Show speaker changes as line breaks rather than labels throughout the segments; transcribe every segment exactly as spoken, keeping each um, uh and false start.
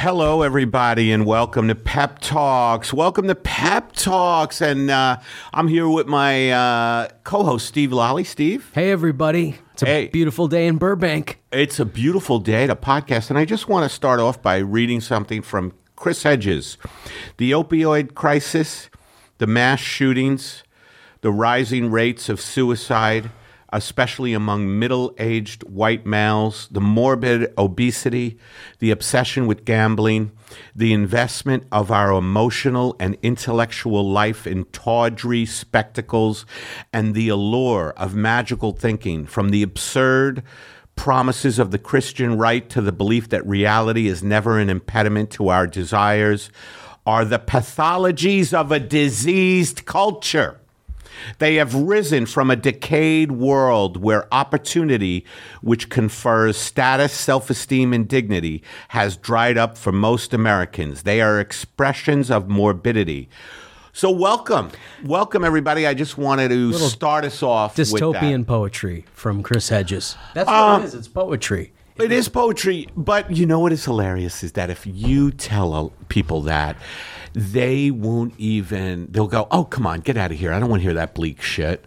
Hello, everybody, and welcome to Pep Talks. Welcome to Pep Talks, and uh, I'm here with my uh, co-host, Steve Lally. Steve?
Hey, everybody. It's a
Hey.
beautiful day in Burbank.
It's a beautiful day to podcast, and I just want to start off by reading something from Chris Hedges. The opioid crisis, the mass shootings, the rising rates of suicide, especially among middle-aged white males, the morbid obesity, the obsession with gambling, the investment of our emotional and intellectual life in tawdry spectacles, and the allure of magical thinking, from the absurd promises of the Christian right to the belief that reality is never an impediment to our desires, are the pathologies of a diseased culture. They have risen from a decayed world where opportunity, which confers status, self-esteem, and dignity, has dried up for most Americans. They are expressions of morbidity. So welcome. Welcome, everybody. I just wanted to start us off with that.
Dystopian poetry from Chris Hedges. That's what it is. It's poetry.
It is poetry, but you know what is hilarious is that if you tell uh, people that, they won't even, they'll go, oh, come on, get out of here. I don't want to hear that bleak shit.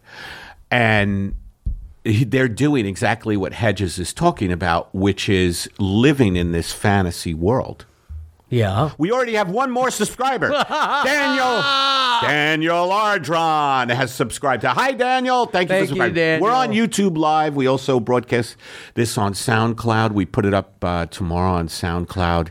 And he- they're doing exactly what Hedges is talking about, which is living in this fantasy world.
Yeah.
We already have one more subscriber. Daniel. Daniel Ardron has subscribed. To, Hi, Daniel. Thank you
Thank
for
you,
subscribing.
Daniel.
We're on YouTube Live. We also broadcast this on SoundCloud. We put it up uh, tomorrow on SoundCloud.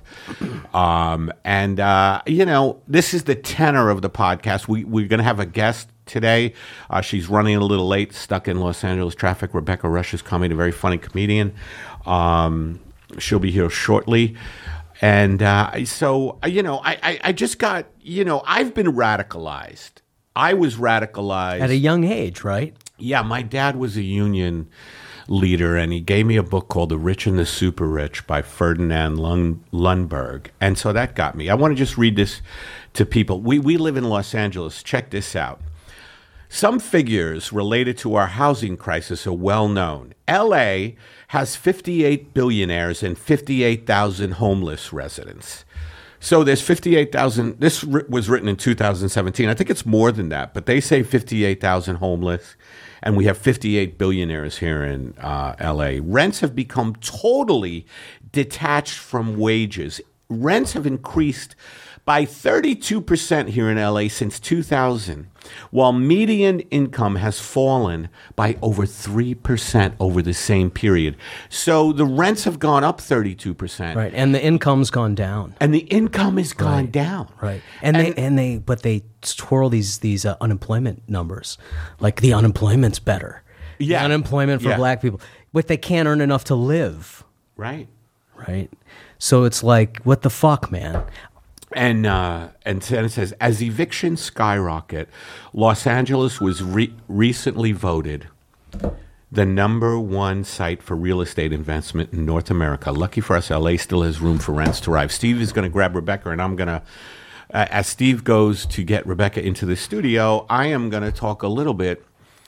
Um, and, uh, you know, this is the tenor of the podcast. We, we're going to have a guest today. Uh, she's running a little late, stuck in Los Angeles traffic. Rebecca Rush is coming, a very funny comedian. Um, she'll be here shortly. And uh, so, you know, I, I, I just got, you know, I've been radicalized. I was radicalized.
At a young age, right?
Yeah, my dad was a union leader, and he gave me a book called The Rich and the Super Rich by Ferdinand Lund- Lundberg. And so that got me. I want to just read this to people. We, we live in Los Angeles. Check this out. Some figures related to our housing crisis are well known. L A has fifty-eight billionaires and fifty-eight thousand homeless residents. So there's fifty-eight thousand. This ri- was written in two thousand seventeen. I think it's more than that, but they say fifty-eight thousand homeless, and we have fifty-eight billionaires here in uh, L A. Rents have become totally detached from wages. Rents have increased by thirty-two percent here in L A since two thousand, while median income has fallen by over three percent over the same period. So the rents have gone up thirty-two percent.
Right. And the income's gone down.
And the income has gone
Right.
down.
Right. And,
And-
they and they but they twirl these these uh, unemployment numbers. Like the unemployment's better.
Yeah.
The unemployment for
Yeah.
black people. But they can't earn enough to live.
Right.
Right. So it's like, what the fuck, man?
And uh, and then it says, as evictions skyrocket, Los Angeles was re- recently voted the number one site for real estate investment in North America. Lucky for us, L A still has room for rents to rise. Steve is going to grab Rebecca, and I'm going to, uh, as Steve goes to get Rebecca into the studio, I am going to talk a little bit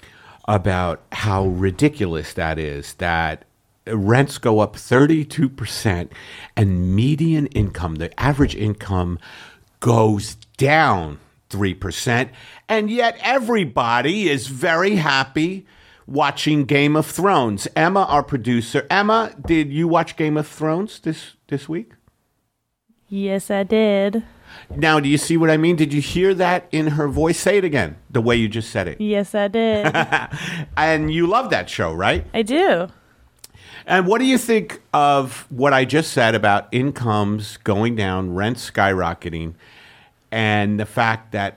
about how ridiculous that is, that rents go up thirty-two percent and median income, the average income, goes down three percent. And yet everybody is very happy watching Game of Thrones. Emma, our producer. Emma, did you watch Game of Thrones this, this week?
Yes, I did.
Now, do you see what I mean? Did you hear that in her voice? Say it again, the way you just said it.
Yes, I did.
And you love that show, right?
I do.
And what do you think of what I just said about incomes going down, rents skyrocketing, and the fact that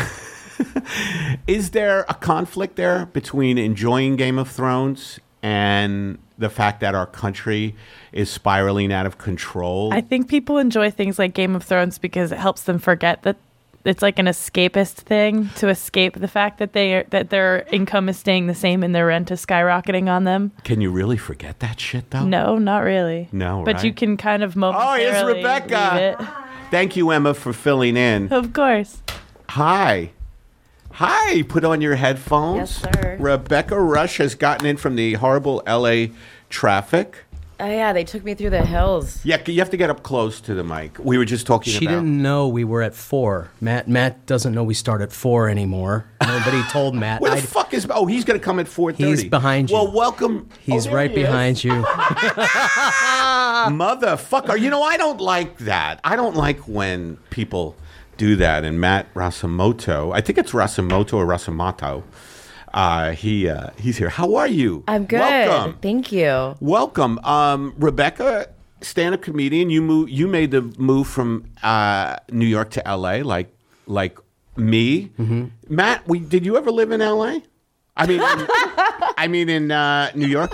is there a conflict there between enjoying Game of Thrones and the fact that our country is spiraling out of control?
I think people enjoy things like Game of Thrones because it helps them forget that it's like an escapist thing to escape the fact that they are, that their income is staying the same and their rent is skyrocketing on them.
Can you really forget that shit, though?
No, not really.
No,
but
right?
you can kind of
Oh,
momentarily
here's
leave
Rebecca.
it.
Thank you, Emma, for filling in.
Of course.
Hi. Hi, put on your headphones.
Yes, sir.
Rebecca Rush has gotten in from the horrible L A traffic.
Oh yeah, they took me through the hills.
Yeah, you have to get up close to the mic. We were just talking
She
about.
didn't know we were at four. Matt Matt doesn't know we start at four anore. Nobody told Matt.
Where the
I-
fuck is? Oh, he's gonna come at four thirty.
He's behind you.
Well, welcome.
He's
Oh, there
right
he is.
behind you.
Motherfucker. You know, I don't like that. I don't like when people do that. And Matt Rasamoto, I think it's Rasamoto or Rasamato. Uh, he uh, he's here. How are you?
I'm good.
Welcome.
Thank you.
Welcome, um, Rebecca, stand-up comedian. You move. You made the move from uh, New York to L A, like like me.
Mm-hmm.
Matt, we did you ever live in L A? I mean, in, I mean in uh, New York.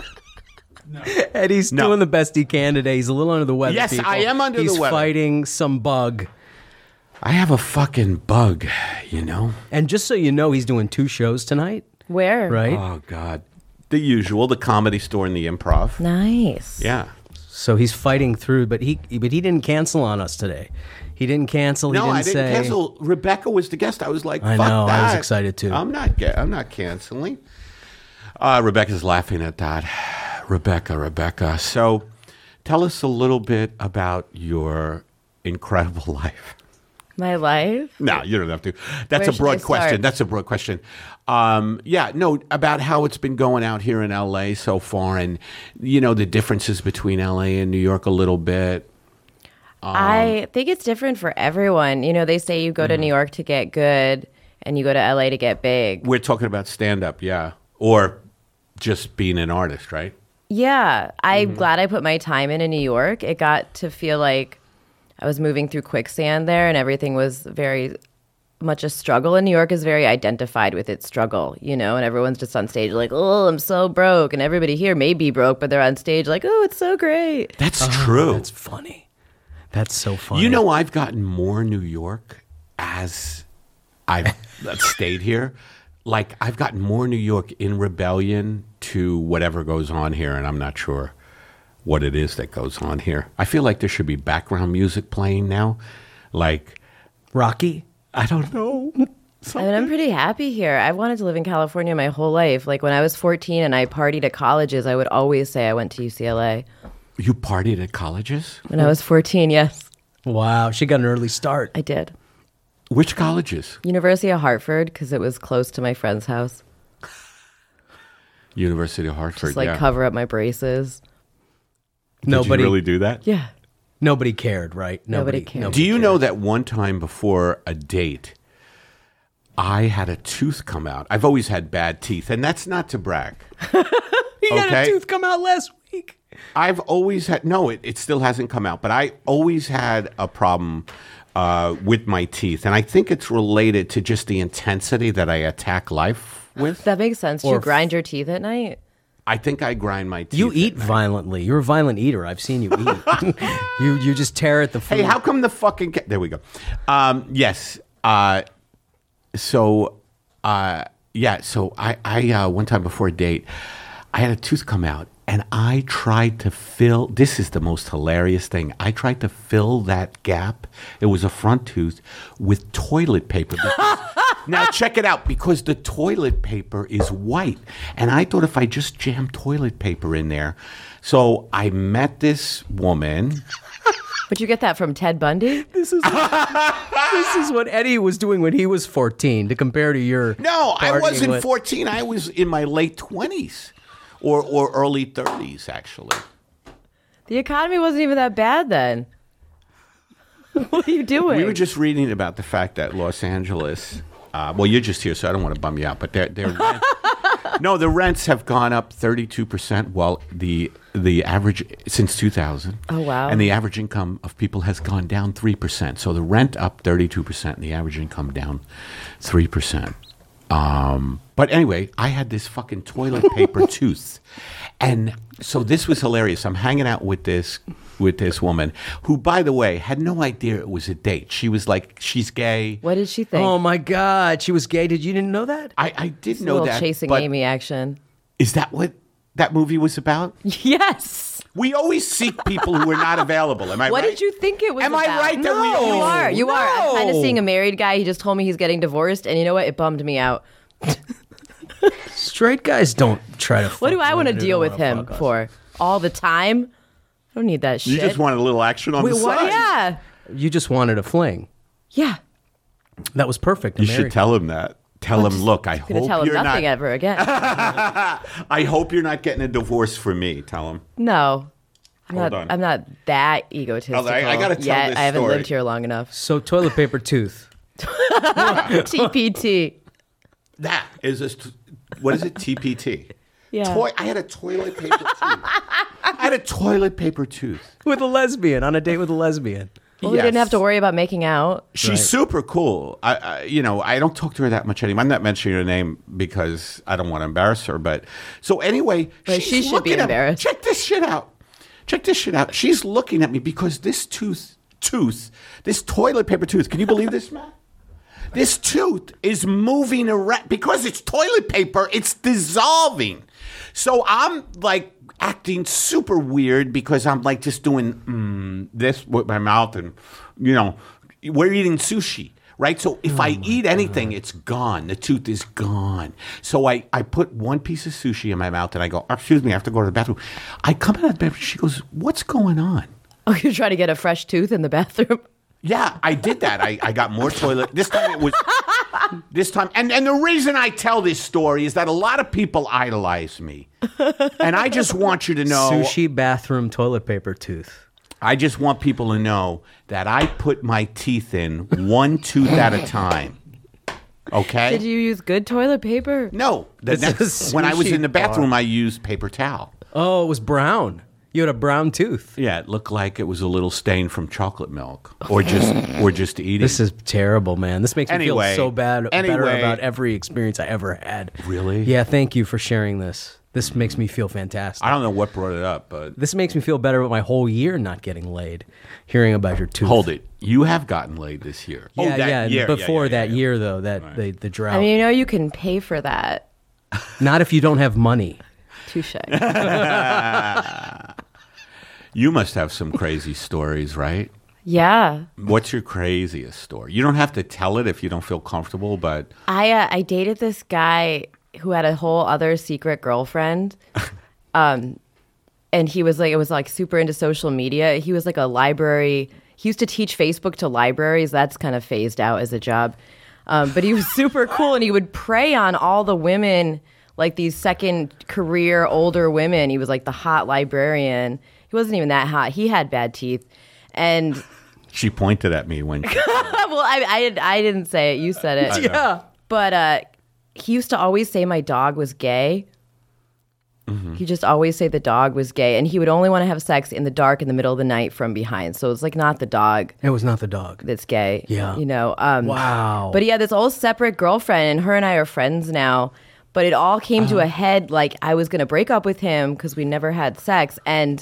Eddie's
No.
doing the best he can today. He's a little under the weather.
Yes,
people.
I am under the
He's
weather.
fighting some bug.
I have a fucking bug, you know.
And just so you know, he's doing two shows tonight,
Where?
right?
Oh God, the usual, the Comedy Store and the Improv.
Nice.
Yeah.
So he's fighting through, but he but he didn't cancel on us today. He didn't cancel. He
No,
didn't
I didn't
say.
cancel. Rebecca was the guest. I was like,
I
fuck
know, I was
that.
excited too.
I'm not. Ga- I'm not canceling. Uh, Rebecca's laughing at that. Rebecca, Rebecca. So, tell us a little bit about your incredible life.
My life?
No, you don't have to. That's
Where
a
should
broad
I
question.
start?
That's a broad question. Um, yeah, no, about how it's been going out here in L A so far, and you know the differences between L A and New York a little bit. Um,
I think it's different for everyone. You know, they say you go to New York to get good and you go to L A to get big.
We're talking about stand-up, yeah, or just being an artist, right?
Yeah. I'm
Mm-hmm.
glad I put my time in in New York. It got to feel like I was moving through quicksand there and everything was very much a struggle. And New York is very identified with its struggle, you know, and everyone's just on stage like, oh, I'm so broke. And everybody here may be broke, but they're on stage like, oh, it's so great.
That's true.
That's funny. That's so funny.
You know, I've gotten more New York as I've stayed here. Like, I've gotten more New York in rebellion to whatever goes on here, and I'm not sure what it is that goes on here. I feel like there should be background music playing now. Like,
Rocky.
I don't know.
I mean, I'm pretty happy here. I've wanted to live in California my whole life. Like when I was fourteen and I partied at colleges, I would always say I went to U C L A.
You partied at colleges?
When I was fourteen, yes,
Wow, she got an early start.
I did.
Which colleges?
University of Hartford, because it was close to my friend's house.
University of Hartford.
Just like
yeah.
cover up my braces.
Did
Nobody,
you really do that?
Yeah.
nobody cared, right?
Nobody cared.
Do you know that one time before a date, I had a tooth come out? I've always had bad teeth, and that's not to brag.
He had
Okay.
a tooth come out last week.
I've always had, no, it, it still hasn't come out, but I always had a problem uh, with my teeth. And I think it's related to just the intensity that I attack life with.
That makes sense. Do
Or
you
f-
grind your teeth at night?
I think I grind my teeth.
You
at
eat
night.
violently. You're a violent eater. I've seen you eat. you you just tear at the food.
Hey, how come the fucking ca- there we go. Um, yes. Uh, so, uh, yeah. So I, I uh, one time before a date, I had a tooth come out, and I tried to fill. This is the most hilarious thing. I tried to fill that gap. It was a front tooth with toilet paper. because- now check it out, because the toilet paper is white, and I thought if I just jammed toilet paper in there. So I met this woman.
Would you get that from Ted Bundy?
This is this is what Eddie was doing when he was fourteen. To compare to your
No, I
partying
wasn't
with-
fourteen. I was in my late twenties or, or early thirties, actually.
The economy wasn't even that bad then. What are you doing?
We were just reading about the fact that Los Angeles, uh, well, you're just here, so I don't want to bum you out, but their their rent, no, the rents have gone up thirty-two percent, while the the average since two thousand.
Oh, wow.
And the average income of people has gone down three percent. So the rent up thirty-two percent and the average income down three percent. Um, but anyway, I had this fucking toilet paper tooth. And so this was hilarious. I'm hanging out with this with this woman who, by the way, had no idea it was a date. She was like, she's gay.
What did she think?
Oh my God, she was gay. Did you didn't know that?
I, I did
It's a
know
little
that.
Chasing
but
Amy action.
is that what that movie was about?
Yes.
We always seek people who are not available. Am I
What
right?
did you think it was
Am
about?
I right that we
No.
always
You are. You are. I'm kind of
No.
seeing a married guy. He just told me he's getting divorced, and you know what? It bummed me out.
Straight guys don't try to.
What do I want to deal with him for? All the time? don't need that shit.
You just wanted a little action on
Wait,
the
why-
side.
Yeah.
You just wanted a fling.
Yeah.
That was perfect.
You should tell him that. Tell him, look, I
I'm gonna
hope
tell him
you're
nothing
not.
ever again.
I hope you're not getting a divorce from me. Tell him.
No. I'm
Hold
not,
on.
I'm not that egotistical.
I- I gotta tell
yet.
this
I haven't
story.
lived here long enough.
So toilet paper tooth.
T P T.
That is a. st- What is it? T P T.
Yeah.
Toi- I had a toilet paper tooth. I had a toilet paper tooth.
With a lesbian, on a date with a lesbian.
Well, we
Yes.
didn't have to worry about making out.
She's
Right.
super cool. I, I, you know, I don't talk to her that much anymore. I'm not mentioning her name because I don't want to embarrass her. But so anyway,
But
she's
she should be
looking at-
embarrassed.
Check this shit out. Check this shit out. She's looking at me because this tooth, tooth, this toilet paper tooth. Can you believe this, Matt? This tooth is moving around because it's toilet paper. It's dissolving. So I'm like acting super weird because I'm like just doing mm, this with my mouth, and you know, we're eating sushi, right? So if I eat anything, it's gone. The tooth is gone. So I, I put one piece of sushi in my mouth and I go, oh, excuse me, I have to go to the bathroom. I come out of the bathroom. She goes, what's going on?
Oh, you're trying to get a fresh tooth in the bathroom?
Yeah, I did that. I, I got more toilet. This time it was, this time. And, and the reason I tell this story is that a lot of people idolize me. And I just want you to know.
Sushi bathroom toilet paper tooth.
I just want people to know that I put my teeth in one tooth at a time. Okay?
Did you use good toilet paper?
No. The
It's a
next, when I was
sushi
in the bathroom,
bar.
I used paper towel.
Oh, it was brown. You had a brown tooth.
Yeah, it looked like it was a little stain from chocolate milk, or just or just eating.
This is terrible, man. This makes me
Anyway,
feel so bad better
anyway.
about every experience I ever had.
Really?
Yeah, thank you for sharing this. This makes me feel fantastic.
I don't know what brought it up, but
This makes me feel better about my whole year not getting laid, hearing about your tooth.
hold it. You have gotten laid this year.
Yeah,
oh, that
yeah.
year.
Before
yeah, yeah,
that
yeah.
year, though, that the, the drought.
I mean, you know, you can pay for that.
Not if you don't have money.
Touche.
You must have some crazy stories, right?
Yeah.
What's your craziest story? You don't have to tell it if you don't feel comfortable, but
I uh, I dated this guy who had a whole other secret girlfriend. Um, and he was like, it was like super into social media. He was like a library. He used to teach Facebook to libraries. That's kind of phased out as a job. Um, but he was super cool, and he would prey on all the women, like these second career older women. He was like the hot librarian. He wasn't even that hot. He had bad teeth. And
she pointed at me when she,
well, I, I, I didn't say it. You said it.
Yeah.
But uh, he used to always say my dog was gay.
Mm-hmm.
He just always say the dog was gay. And he would only want to have sex in the dark in the middle of the night from behind. So it's like not the dog
It was not the dog.
that's gay.
Yeah.
You know? Um,
Wow.
But he had this old separate girlfriend, and her and I are friends now. But it all came to a head like I was going to break up with him because we never had sex. And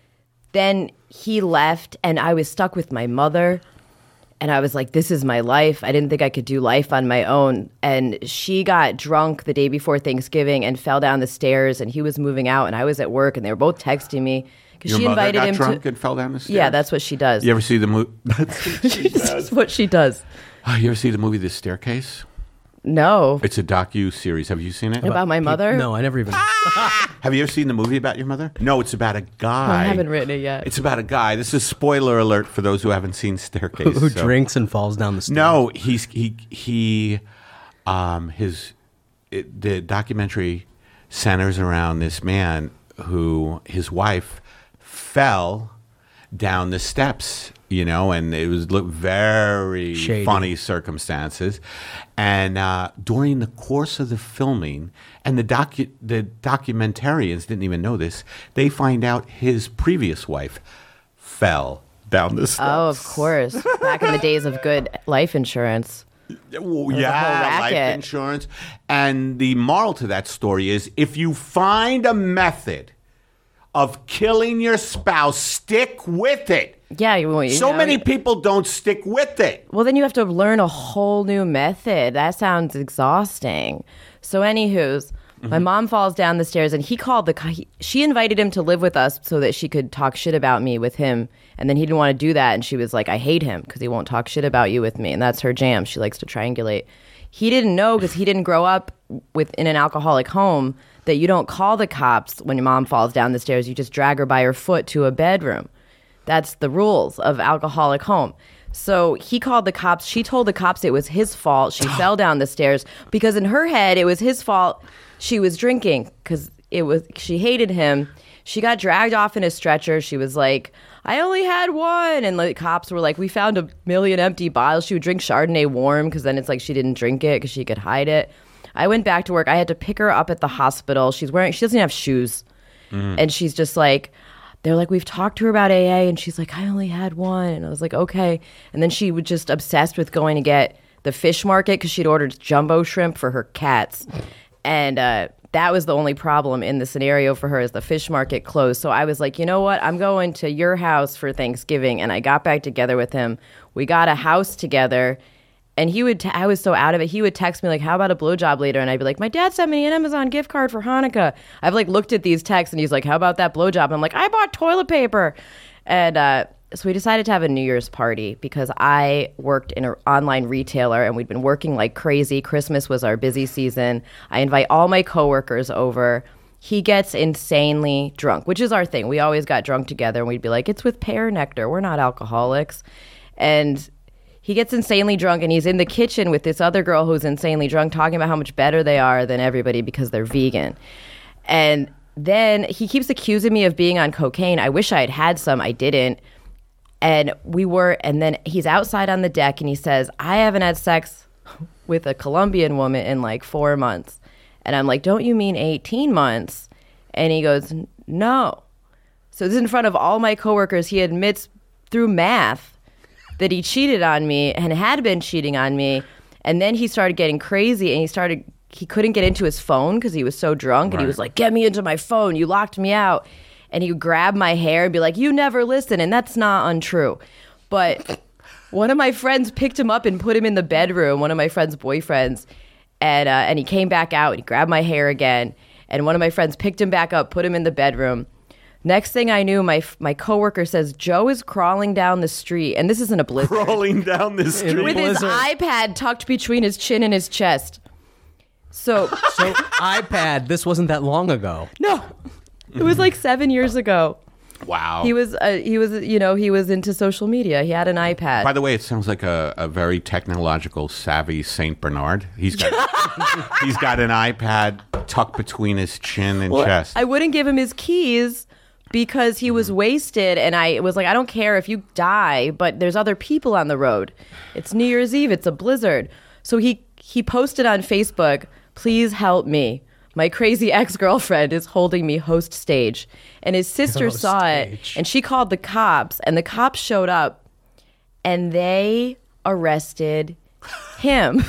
then he left, and I was stuck with my mother. And I was like, this is my life. I didn't think I could do life on my own. And she got drunk the day before Thanksgiving and fell down the stairs, and he was moving out, and I was at work, and they were both texting me because
your
she
mother
invited
got
him
drunk
to.
and fell down the stairs.
Yeah, that's what she does.
You ever see the movie?
That's what she does.
Oh, you ever see the movie The Staircase?
No.
It's a docu series. Have you seen it?
About my mother?
No, I never even.
Have you ever seen the movie about your mother? No, it's about a guy.
I haven't written it yet.
It's about a guy. This is spoiler alert for those who haven't seen Staircase.
Who
so-
drinks and falls down the stairs.
No, he's he he, um, his it, the documentary centers around this man who his wife fell down the steps, you know, and it was look very
Shady.
funny circumstances. And uh, during the course of the filming, and the docu- the documentarians didn't even know this, they find out his previous wife fell down the steps.
Oh, of course. Back in the days of good life insurance.
Well,
a
yeah,
whole
life
racket.
insurance. And the moral to that story is if you find a method of killing your spouse, stick with it.
Yeah. You, you
So
know,
many people don't stick with it.
Well, then you have to learn a whole new method. That sounds exhausting. So, anywho's, my mom falls down the stairs, and he called the. He, she invited him to live with us so that she could talk shit about me with him. And then he didn't want to do that, and she was like, "I hate him because he won't talk shit about you with me." And that's her jam. She likes to triangulate. He didn't know because he didn't grow up with in an alcoholic home that you don't call the cops when your mom falls down the stairs. You just drag her by her foot to a bedroom. That's the rules of alcoholic home. So he called the cops. She told the cops it was his fault. She fell down the stairs because in her head it was his fault. She was drinking because it was she hated him. She got dragged off in a stretcher. She was like, I only had one. And the cops were like, we found a million empty bottles. She would drink Chardonnay warm because then it's like she didn't drink it because she could hide it. I went back to work. I had to pick her up at the hospital. She's wearing, she doesn't have shoes. Mm. And she's just like, they're like, we've talked to her about A A. And she's like, I only had one. And I was like, okay. And then she was just obsessed with going to get the fish market because she'd ordered jumbo shrimp for her cats. And uh, that was the only problem in the scenario for her is the fish market closed. So I was like, you know what? I'm going to your house for Thanksgiving. And I got back together with him. We got a house together. And he would, t- I was so out of it. He would text me like, how about a blowjob later? And I'd be like, my dad sent me an Amazon gift card for Hanukkah. I've like looked at these texts and he's like, how about that blowjob? And I'm like, I bought toilet paper. And uh, so we decided to have a New Year's party because I worked in an online retailer and we'd been working like crazy. Christmas was our busy season. I invite all my coworkers over. He gets insanely drunk, which is our thing. We always got drunk together and we'd be like, it's with pear nectar. We're not alcoholics. And he gets insanely drunk and he's in the kitchen with this other girl who's insanely drunk talking about how much better they are than everybody because they're vegan. And then he keeps accusing me of being on cocaine. I wish I had had some. I didn't. And we were, and then he's outside on the deck and he says, I haven't had sex with a Colombian woman in like four months. And I'm like, don't you mean eighteen months? And he goes, no. So this is in front of all my coworkers. He admits through math that he cheated on me and had been cheating on me. And then he started getting crazy and he started, he couldn't get into his phone because he was so drunk. Right. And he was like, get me into my phone. You locked me out. And he would grab my hair and be like, you never listen. And that's not untrue. But one of my friends picked him up and put him in the bedroom, one of my friend's boyfriends. And, uh, and he came back out and he grabbed my hair again. And one of my friends picked him back up, put him in the bedroom. Next thing I knew, my my coworker says, Joe is crawling down the street. And this isn't a blizzard.
Crawling down the street.
With his iPad tucked between his chin and his chest. So,
so iPad, this wasn't that long ago.
No. It was like seven years ago.
Wow.
He was, uh, he was, you know, he was into social media. He had an iPad.
By the way, it sounds like a, a very technological, savvy Saint Bernard. He's got he's got an iPad tucked between his chin and
well,
chest.
I wouldn't give him his keys because he was wasted, and I was like, I don't care if you die, but there's other people on the road. It's New Year's Eve. It's a blizzard. So he he posted on Facebook, please help me. My crazy ex-girlfriend is holding me host stage. And his sister
Host
saw
stage.
it, and she called the cops, and the cops showed up, and they arrested him.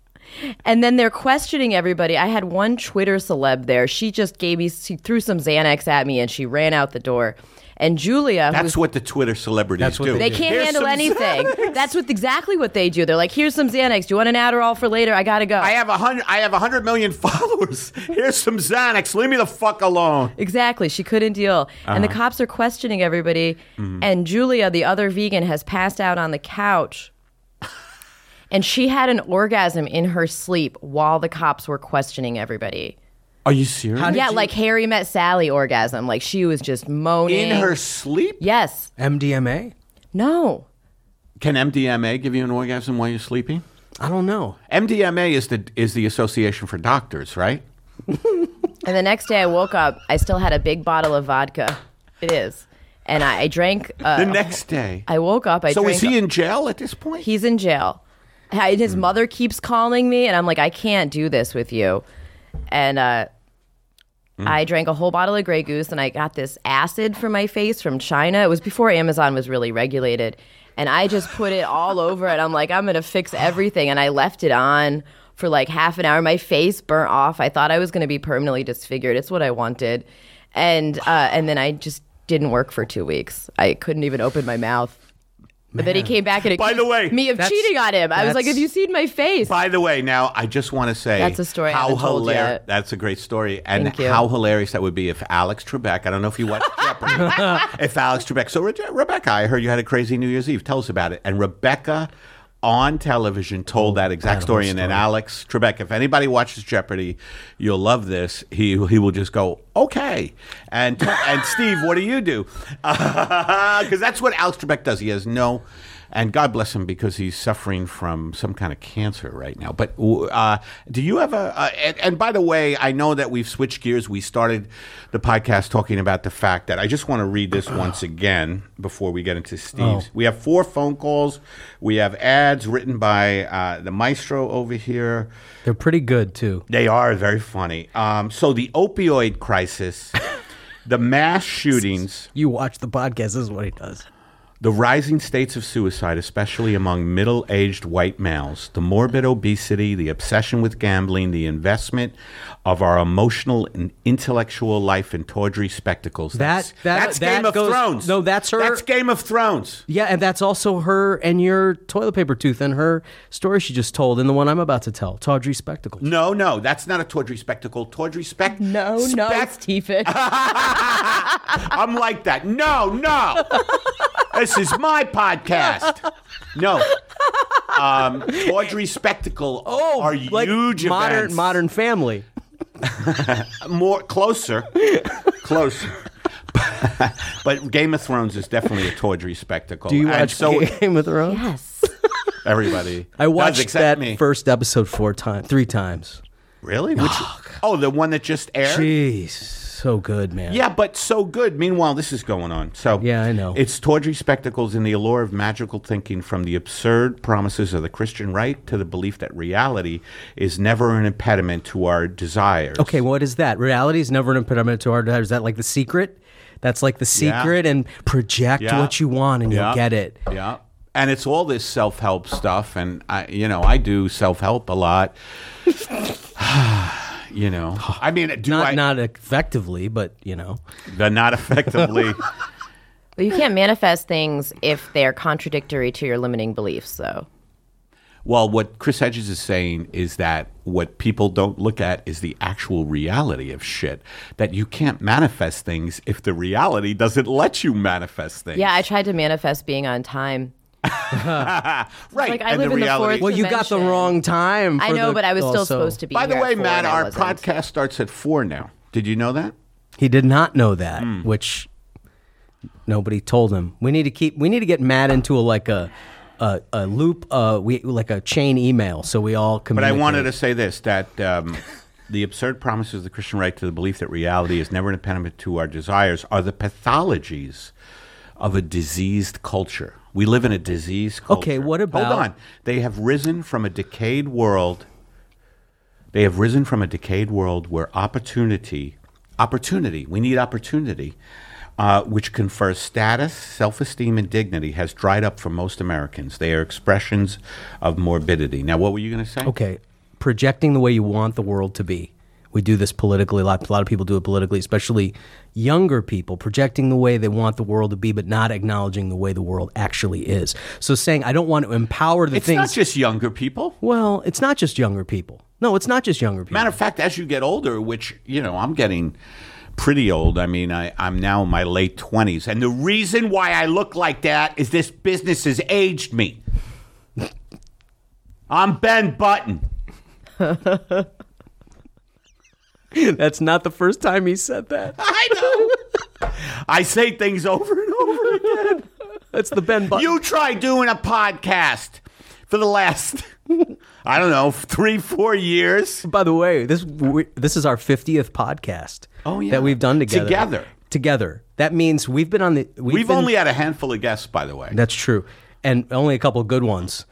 And then they're questioning everybody. I had one Twitter celeb there. She just gave me, she threw some Xanax at me, and she ran out the door. And Julia,
That's
who's,
what the Twitter celebrities
That's what
do.
they
they
do.
can't
Here's
handle
some
anything.
Xanax.
That's what exactly what they do. They're like, here's some Xanax. Do you want an Adderall for later? I gotta go.
I have a hundred. I have a hundred million followers. Here's some Xanax. Leave me the fuck alone.
Exactly. She couldn't deal. Uh-huh. And the cops are questioning everybody. Mm-hmm. And Julia, the other vegan, has passed out on the couch. And she had an orgasm in her sleep while the cops were questioning everybody.
Are you serious?
Yeah,
you...
like Harry Met Sally orgasm. Like she was just moaning.
In her sleep?
Yes.
M D M A?
No.
Can M D M A give you an orgasm while you're sleeping?
I don't know.
M D M A is the is the Association for Doctors, right?
And the next day I woke up, I still had a big bottle of vodka. It is. And I, I drank. Uh,
the next day.
I woke up. I
so
drank,
is he in jail at this point?
He's in jail. His mm. mother keeps calling me, and I'm like, I can't do this with you. And uh, mm. I drank a whole bottle of Grey Goose, and I got this acid for my face from China. It was before Amazon was really regulated. And I just put it all over it. I'm like, I'm going to fix everything. And I left it on for like half an hour. My face burnt off. I thought I was going to be permanently disfigured. It's what I wanted. And uh, and then I just didn't work for two weeks. I couldn't even open my mouth. But then he came back and
By
accused
the way,
me of cheating on him. I was like, have you seen my face?
By the way, now I just want to say
That's a story I
how
haven't told
hilar-
yet.
That's a great story, and
Thank you.
how hilarious that would be if Alex Trebek. I don't know if you watched Jeopardy. If Alex Trebek. So Re- Rebecca, I heard you had a crazy New Year's Eve. Tell us about it. And Rebecca on television told that exact
that
story,
whole
and then
story.
Alex Trebek. If anybody watches Jeopardy, you'll love this. He he will just go okay, and and Steve, what do you do? Because that's what Alex Trebek does. He has no. And God bless him because he's suffering from some kind of cancer right now. But uh, do you have a? Uh, and, and by the way, I know that we've switched gears. We started the podcast talking about the fact that I just want to read this once again before we get into Steve's.
Oh.
We have four phone calls. We have ads written by uh, the maestro over here.
They're pretty good too.
They are very funny. Um, so the opioid crisis, the mass shootings.
You watch the podcast. This is what he does.
The rising states of suicide, especially among middle-aged white males, the morbid obesity, the obsession with gambling, the investment of our emotional and intellectual life in tawdry spectacles. That's,
That- that-
that's
that
Game of
goes-
Thrones.
no, that's her-
That's Game of Thrones.
Yeah, and that's also her and your toilet paper tooth and her story she just told and the one I'm about to tell. Tawdry spectacles.
No, no, that's not a tawdry spectacle. Tawdry spec.
No, no,
spec-
Stephen.
I'm like that. No, no. This is my podcast. No. Um, tawdry spectacle
Oh,
are
like
huge
modern
events.
Modern Family.
More closer, closer. But Game of Thrones is definitely a tawdry spectacle.
Do you
And
watch
so
Game of Thrones?
Yes.
everybody?
I
does
watched
except
that
me.
first episode four times, three times.
Really? Which, oh, the one that just aired.
Jeez, so good, man.
Yeah, but so good. Meanwhile, this is going on. So
Yeah, I know.
It's tawdry spectacles in the allure of magical thinking, from the absurd promises of the Christian right to the belief that reality is never an impediment to our desires.
Okay, what is that? Reality is never an impediment to our desires. Is that like The Secret? That's like The
Yeah.
Secret, and project
Yeah.
what you want and
Yeah.
you'll get it.
Yeah. And it's all this self-help stuff, and I, you know, I do self-help a lot. You know, I mean, do
Not
I
not effectively, but you know.
the not effectively?
But you can't manifest things if they're contradictory to your limiting beliefs, though.
Well, what Chris Hedges is saying is that what people don't look at is the actual reality of shit. That you can't manifest things if the reality doesn't let you manifest things.
Yeah, I tried to manifest being on time.
right.
like, I
and
live
the
in the
reality.
fourth
Well, you got the
dimension.
wrong time.
I
for
know,
the-
but I was still
also-
supposed to be
By the
here
way,
at four
Matt,
and I
our
wasn't.
podcast starts at four now. Did you know that?
He did not know that,
Hmm.
which nobody told him. We need to keep. We need to get Matt into a like a a, a loop. Uh, we like a chain email, so we all
But I
communicate.
wanted to say this, that um, the absurd promises of the Christian right to the belief that reality is never an impediment to our desires are the pathologies of a diseased culture. We live in a diseased culture.
Okay, what about-
Hold on. They have risen from a decayed world. They have risen from a decayed world where opportunity, opportunity, we need opportunity, uh, which confers status, self-esteem, and dignity, has dried up for most Americans. They are expressions of morbidity. Now, what were you going to say?
Okay, projecting the way you want the world to be. We do this politically. A lot, a lot of people do it politically, especially younger people, projecting the way they want the world to be, but not acknowledging the way the world actually is. So saying, I don't want to empower the
It's
things.
not just younger people.
well, it's not just younger people. No, it's not just younger people.
Matter of fact, as you get older, which, you know, I'm getting pretty old. I mean, I, I'm now in my late twenties. And the reason why I look like that is this business has aged me. I'm Ben Button.
That's not the first time he said that.
I know. I say things over and over again.
That's the Ben Button.
You try doing a podcast for the last, I don't know, three, four years.
By the way, this we, this is our fiftieth podcast.
Oh, yeah.
that we've done together.
Together.
Together. That means we've been on the. We've,
We've
been-
only had a handful of guests, by the way.
That's true, and only a couple of good ones.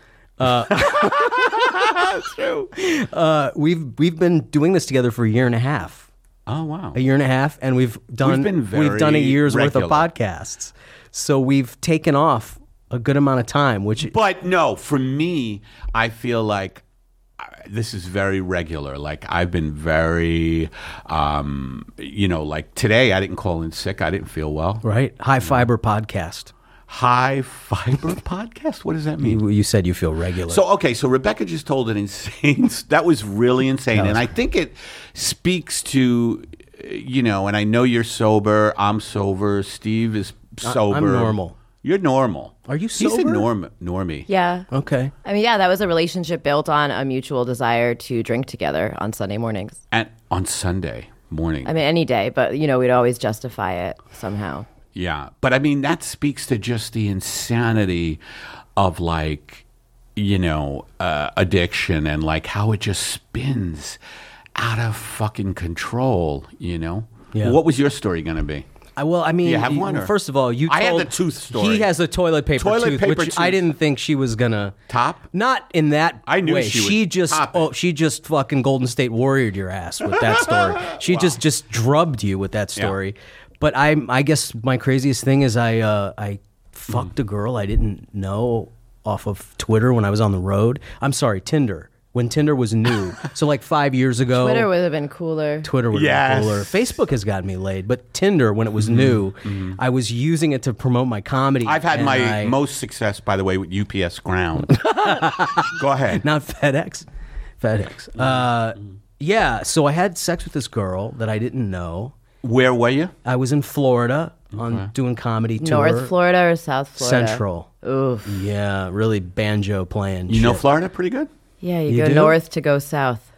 That's true.
Uh, we've we've been doing this together for a year and a half.
Oh, wow.
A year and a half, and we've done
been
we've done a
very
year's worth
regular.
of podcasts. So we've taken off a good amount of time, which
But no, for me, I feel like uh, this is very regular. Like I've been very, um, you know, like today I didn't call in sick. I didn't feel well.
right high fiber podcast.
High fiber podcast? What does that mean?
You, you said you feel regular.
So, okay, so Rebecca just told an insane, that was really insane. And I think it speaks to, you know, and I know you're sober, I'm sober, Steve is sober.
I'm normal.
You're normal.
Are you
He's a
sober?
norm, normie.
Yeah.
Okay.
I mean, yeah, that was a relationship built on a mutual desire to drink together on Sunday mornings.
And on Sunday morning.
I mean, any day, but, you know, we'd always justify it somehow.
Yeah. But I mean, that speaks to just the insanity of like, you know, uh, addiction and like how it just spins out of fucking control, you know?
Yeah.
What was your story going to be?
I, well, I mean,
You have one, or-
first of all, you
I had
told,
the tooth story.
He has a toilet paper
Toilet
tooth,
paper
which
tooth.
I didn't think she was gonna
Top?
Not in that
I knew
way.
she would
She just
top it.
oh, she just fucking Golden State Warriored your ass with that story. She just just drubbed you with that story. But I I guess my craziest thing is I uh, I fucked a girl I didn't know off of Twitter when I was on the road. I'm sorry, Tinder. When Tinder was new. So like five years ago.
Twitter would have been cooler.
Twitter would
Yes.
have been cooler. Facebook has gotten me laid, but Tinder, when it was new, I was using it to promote my comedy.
I've had
and
my
I-
most success, by the way, with U P S Ground. Go ahead.
not FedEx, FedEx. Uh, yeah, so I had sex with this girl that I didn't know.
Where were you?
I was in Florida on doing comedy tour.
North Florida or South Florida?
Central.
Oof.
Yeah, really banjo playing.
You know
shit.
Florida pretty good?
Yeah, you,
You
go
do?
north to go south.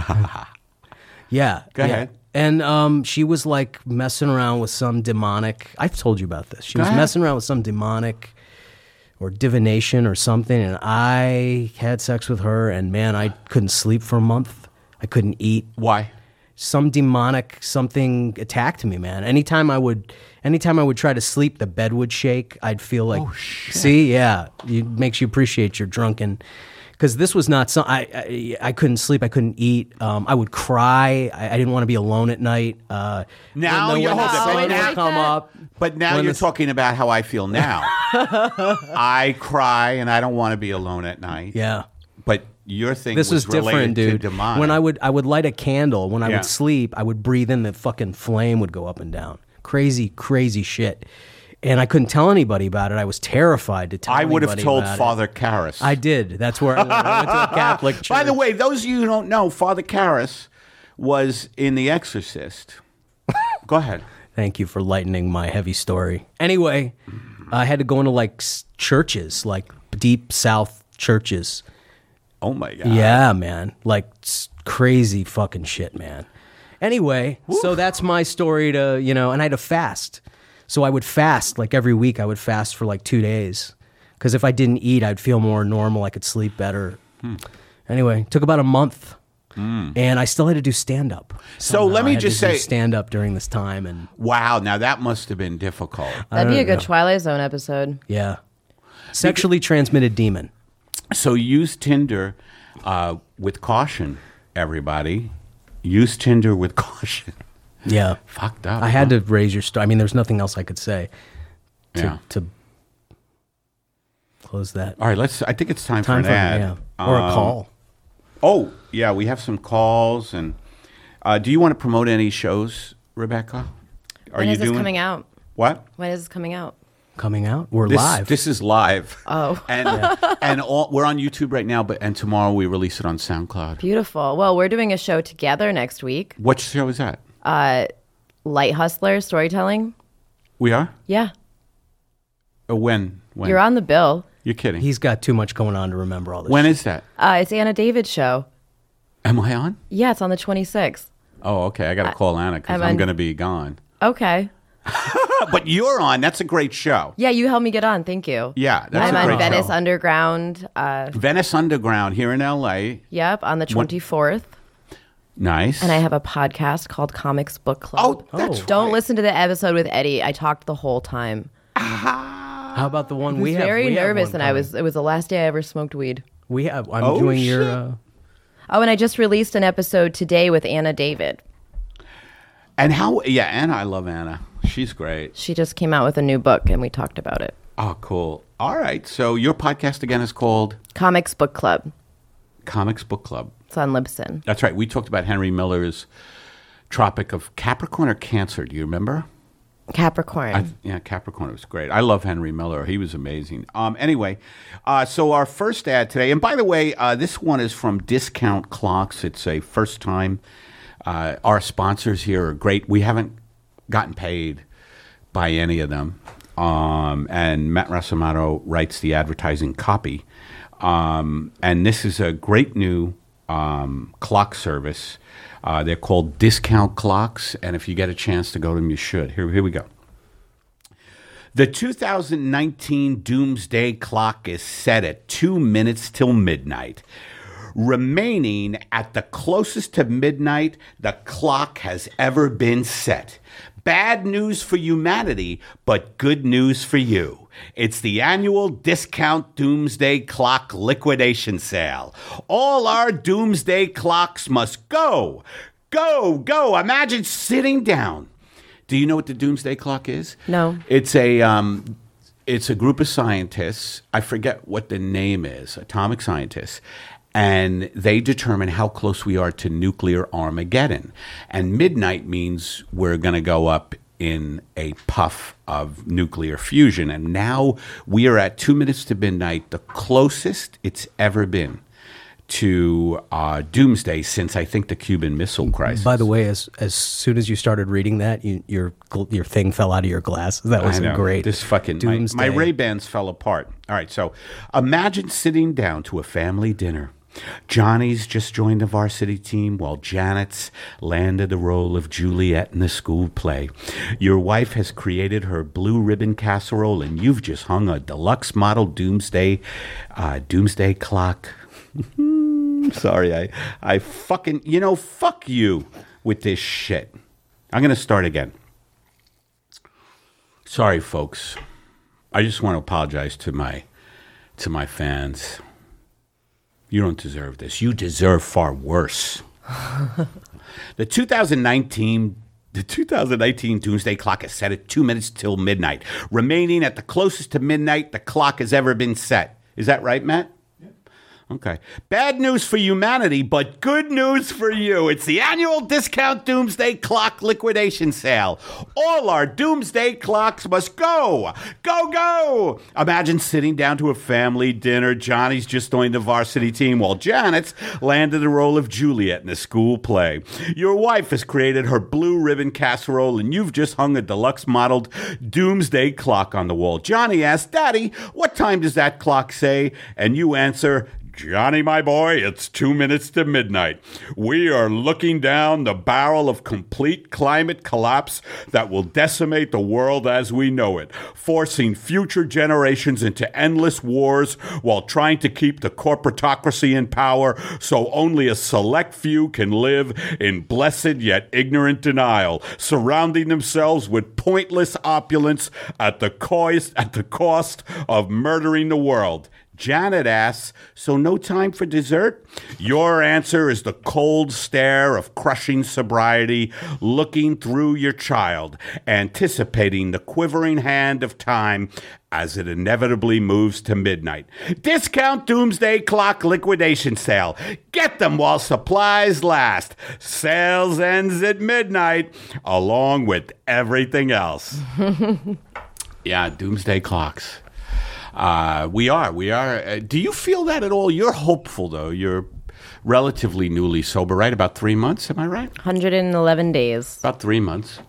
Yeah.
Go
yeah.
ahead.
And um, she was like messing around with some demonic. I've told you about this. She
Go
was
ahead.
messing around with some demonic or divination or something, and I had sex with her, and man, I couldn't sleep for a month. I couldn't eat.
Why?
Some demonic something attacked me, man. Anytime I would, anytime I would try to sleep, the bed would shake. I'd feel like,
Oh, shit.
see, yeah, it makes you appreciate your drunken. Because this was not some. I, I I couldn't sleep. I couldn't eat. Um, I would cry. I, I didn't want to be alone at night. Uh,
Now
when the,
you're
when the
hoping-
sun
but
would
now-
come up.
But now
When
you're
the-
talking about how I feel now. I cry and I don't want to be alone at night.
Yeah.
But your thing
This
was
was different,
related to
dude.
demonic.
When I would I would light a candle, when I
Yeah.
would sleep, I would breathe in, the fucking flame would go up and down. Crazy, crazy shit. And I couldn't tell anybody about it. I was terrified to tell
I would have
anybody
told
about it.
Father Karras.
I did. That's where I went. I went to a Catholic church.
By the way, those of you who don't know, Father Karras was in The Exorcist. Go ahead.
Thank you for lightening my heavy story. Anyway, I had to go into like s- churches, like deep South churches.
Oh my God.
Yeah, man. Like s- crazy fucking shit, man. Anyway, so that's my story to, you know, and I had to fast. So I would fast like every week. I would fast for like two days. Because if I didn't eat, I'd feel more normal. I could sleep better.
Hmm.
Anyway, took about a month. And I still had to do stand up.
So let me just say-
stand up during this time. And
Wow. Now that must have been difficult.
That'd be a
don't
good Twilight Zone episode.
yeah. Sexually transmitted demon.
So use Tinder uh, with caution, everybody. Use Tinder with caution.
Yeah.
Fucked up.
I had
huh?
to raise your story. I mean, there's nothing else I could say to,
Yeah.
to close that.
All right, let's. I think it's time,
Time
for
for
an ad.
yeah. Or a
Um,
call.
Oh, yeah, we have some calls. And uh, do you want to promote any shows, Rebecca? Are
When
you
is this
doing
coming out?
what?
When is this coming out?
Coming out. We're
This,
live.
This is live.
Oh.
and and all, we're on YouTube right now. But and tomorrow we release it on SoundCloud.
Beautiful. Well, we're doing a show together next week.
What show is that?
Uh, Light Hustler storytelling.
We are.
Yeah.
Uh, when? When?
You're on the bill.
You're kidding.
He's got too much going on to remember all this.
when
shit.
is that?
Uh, it's Anna David's show.
Am I on?
Yeah, it's on the twenty-sixth.
Oh, okay. I got to call Anna because
I'm
I'm
on-
going to be gone.
Okay.
But you're on. That's a great show.
Yeah, you helped me get on. Thank you.
Yeah, that's
I'm
a
on
great
Venice
show.
Underground. Uh,
Venice Underground here in L A.
yep, on the twenty-fourth.
Nice.
And I have a podcast called Comics Book Club.
Oh, that's
Oh.
Don't
right.
listen to the episode with Eddie. I talked the whole time.
How about the one
I was
we have?
very
we have
nervous,
one
and I
coming.
was. It was the last day I ever smoked weed.
We have. I'm
Oh,
doing your.
shit.
Uh,
Oh, and I just released an episode today with Anna David.
And how? Yeah, Anna. I love Anna. She's great.
She just came out with a new book, and we talked about it.
Oh, cool. All right. So your podcast again is called
Comics Book Club.
Comics Book Club.
It's on Libsyn.
That's right. We talked about Henry Miller's Tropic of Capricorn or Cancer. Do you remember?
Capricorn.
I, yeah, Capricorn was great. I love Henry Miller. He was amazing. Um, anyway, uh, so our first ad today, and by the way, uh, this one is from Discount Clocks. It's a first time. Uh, our sponsors here are great. We haven't gotten paid by any of them. um, and Matt Rosamato writes the advertising copy. Um, and this is a great new um, clock service. Uh, they're called Discount Clocks, and if you get a chance to go to them, you should. Here, here we go. The two thousand nineteen Doomsday Clock is set at two minutes till midnight. Remaining at the closest to midnight the clock has ever been set. Bad news for humanity, but good news for you. It's the annual Discount Doomsday Clock liquidation sale. All our Doomsday Clocks must go. Go, go. Imagine sitting down. Do you know what the Doomsday Clock is?
No.
It's a um, it's a group of scientists. I forget what the name is. Atomic scientists. And they determine how close we are to nuclear Armageddon. And midnight means we're going to go up in a puff of nuclear fusion. And now we are at two minutes to midnight, the closest it's ever been to uh, doomsday since, I think, the Cuban Missile Crisis.
By the way, as as soon as you started reading that, you, your gl- your thing fell out of your glass. That was
I know.
great.
This fucking
doomsday.
My, my Ray-Bans fell apart. All right, so imagine sitting down to a family dinner. Johnny's just joined the varsity team while Janet's landed the role of Juliet in the school play. Your wife has created her blue ribbon casserole, and you've just hung a deluxe model doomsday uh, doomsday clock. Sorry, I, I fucking, you know, fuck you with this shit. I'm going to start again. Sorry, folks. I just want to apologize to my, to my fans. You don't deserve this. You deserve far worse. The two thousand nineteen The two thousand nineteen Doomsday Clock is set at two minutes till midnight, remaining at the closest to midnight the clock has ever been set. Is that right, Matt? Okay. Bad news for humanity, but good news for you. It's the annual Discount Doomsday Clock liquidation sale. All our Doomsday Clocks must go. Go, go. Imagine sitting down to a family dinner. Johnny's just joined the varsity team while Janet's landed the role of Juliet in a school play. Your wife has created her blue ribbon casserole, and you've just hung a deluxe modeled Doomsday Clock on the wall. Johnny asks, Daddy, what time does that clock say? And you answer, Johnny, my boy, it's two minutes to midnight. We are looking down the barrel of complete climate collapse that will decimate the world as we know it, forcing future generations into endless wars while trying to keep the corporatocracy in power so only a select few can live in blessed yet ignorant denial, surrounding themselves with pointless opulence at the cost, at the cost of murdering the world. Janet asks, so no time for dessert? Your answer is the cold stare of crushing sobriety, looking through your child, anticipating the quivering hand of time as it inevitably moves to midnight. Discount Doomsday Clock liquidation sale. Get them while supplies last. Sales ends at midnight, along with everything else. Yeah, Doomsday Clocks. Uh, we are, we are. Uh, do you feel that at all? You're hopeful, though. You're relatively newly sober, right? About three months, am I right?
one hundred eleven days.
About three months.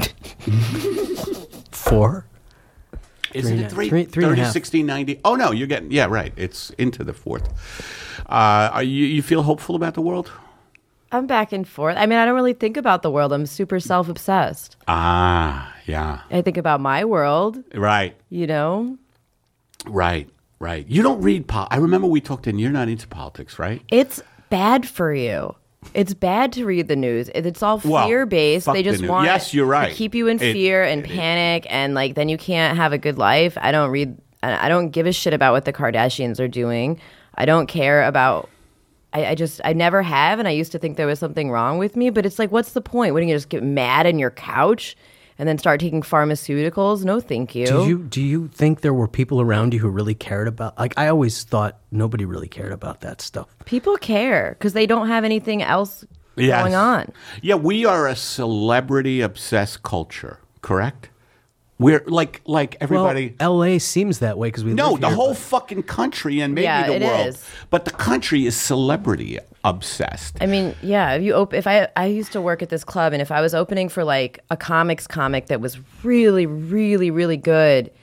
Four?
Isn't
Three
it three?
three- three and a
thirty,
half.
sixty, ninety. Oh, no, you're getting, yeah, right. It's into the fourth. Uh, are you, you feel hopeful about the world?
I'm back and forth. I mean, I don't really think about the world. I'm super self-obsessed.
Ah, yeah.
I think about my world,
Right,
you know?
right, right. You don't read pol. I remember we talked, and you're not into politics, right?
It's bad for you. It's bad to read the news. It- It's all
Well,
fear-based.
fuck
They
the
just
news.
want
Yes, you're right.
to keep you in
It-
fear and
it-
panic, and like then you can't have a good life. I don't read. I I don't give a shit about what the Kardashians are doing. I don't care about. I, I just I never have, and I used to think there was something wrong with me. But it's like, what's the point? Wouldn't you just get mad in your couch and then start taking pharmaceuticals? No, thank you.
Do you do you think there were people around you who really cared about? Like I always thought nobody really cared about that stuff.
People care because they don't have anything else
Yes.
going on.
Yeah, we are a celebrity-obsessed culture, correct? We're like like everybody.
Well, L A seems that way because we
no,
live
the
here,
whole
but-
fucking country and maybe
Yeah,
the
it
world.
is.
But the country is celebrity obsessed.
I mean, yeah. If you op- if I I used to work at this club, and if I was opening for like a comics comic that was really, really, really good,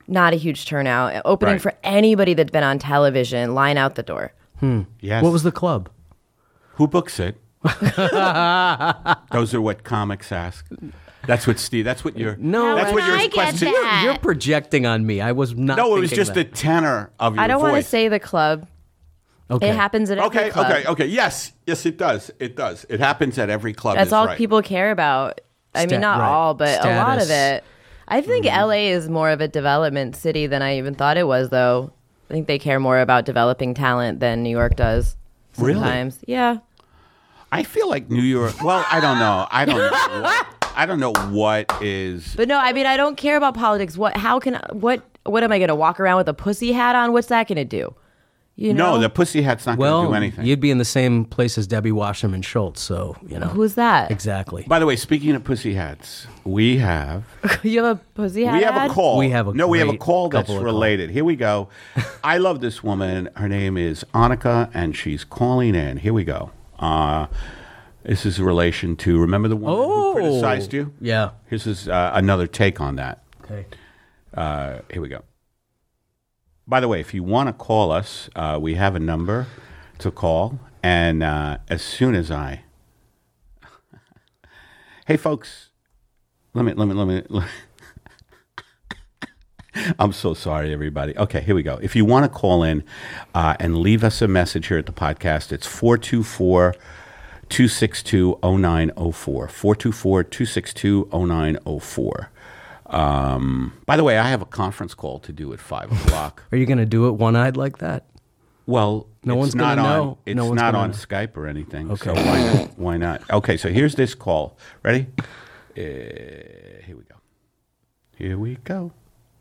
not a huge turnout. Opening
Right.
for anybody that's been on television, line out the door.
Yes.
What was the club?
Who books it? Those are what comics ask. That's what Steve. That's what you're.
No,
that's
How
what
would
your
I get
question.
that?
You're projecting on me. I was not.
No, it was
thinking
just
that.
the tenor of your
I don't want to
voice.
say the club.
Okay.
It happens at every
Okay,
club.
okay, okay. Yes, yes, it does. It does. It happens at every club.
That's
is
all
right.
people care about. I
Sta-
mean, not
right.
all, but a lot of
Status.
it. I think L A is more of a development city than I even thought it was, though. I think they care more about developing talent than New York does.
Really?
Sometimes, yeah.
I feel like New York. Well, I don't know. I don't know. What, I don't know what is.
But no, I mean, I don't care about politics. What? How can? What? What am I going to walk around with a pussy hat on? What's that going to do? You know?
No, the pussy hat's not going to
Well,
do anything.
you'd be in the same place as Debbie Wasserman Schultz, so you know.
Who's that?
Exactly.
By the way, speaking of pussy hats, we have
You have a pussy hat?
we have
ad?
a call.
We have a
no, we have a
great
call that's
couple of
related. Here we go. I love this woman. Her name is Annika, and she's calling in. Here we go. Uh, this is in relation to remember the woman
Oh.
who criticized you.
Yeah.
This is uh, another take on that.
Okay.
Uh, here we go. By the way, if you want to call us, uh, we have a number to call, and uh, as soon as I, hey folks, let me let me let me. Let I'm so sorry, everybody. Okay, here we go. If you want to call in uh, and leave us a message here at the podcast, it's four two four, two six two, zero nine zero four. four two four, two six two, zero nine zero four. Um, by the way, I have a conference call to do at five o'clock.
Are you going to do it one-eyed like that?
Well,
No
it's
one's
not
gonna
on.
know.
It's
No one's
not
gonna
on
know.
Skype or anything.
Okay.
So why not? Why not? Okay, so here's this call. Ready? Uh, here we go. Here we go.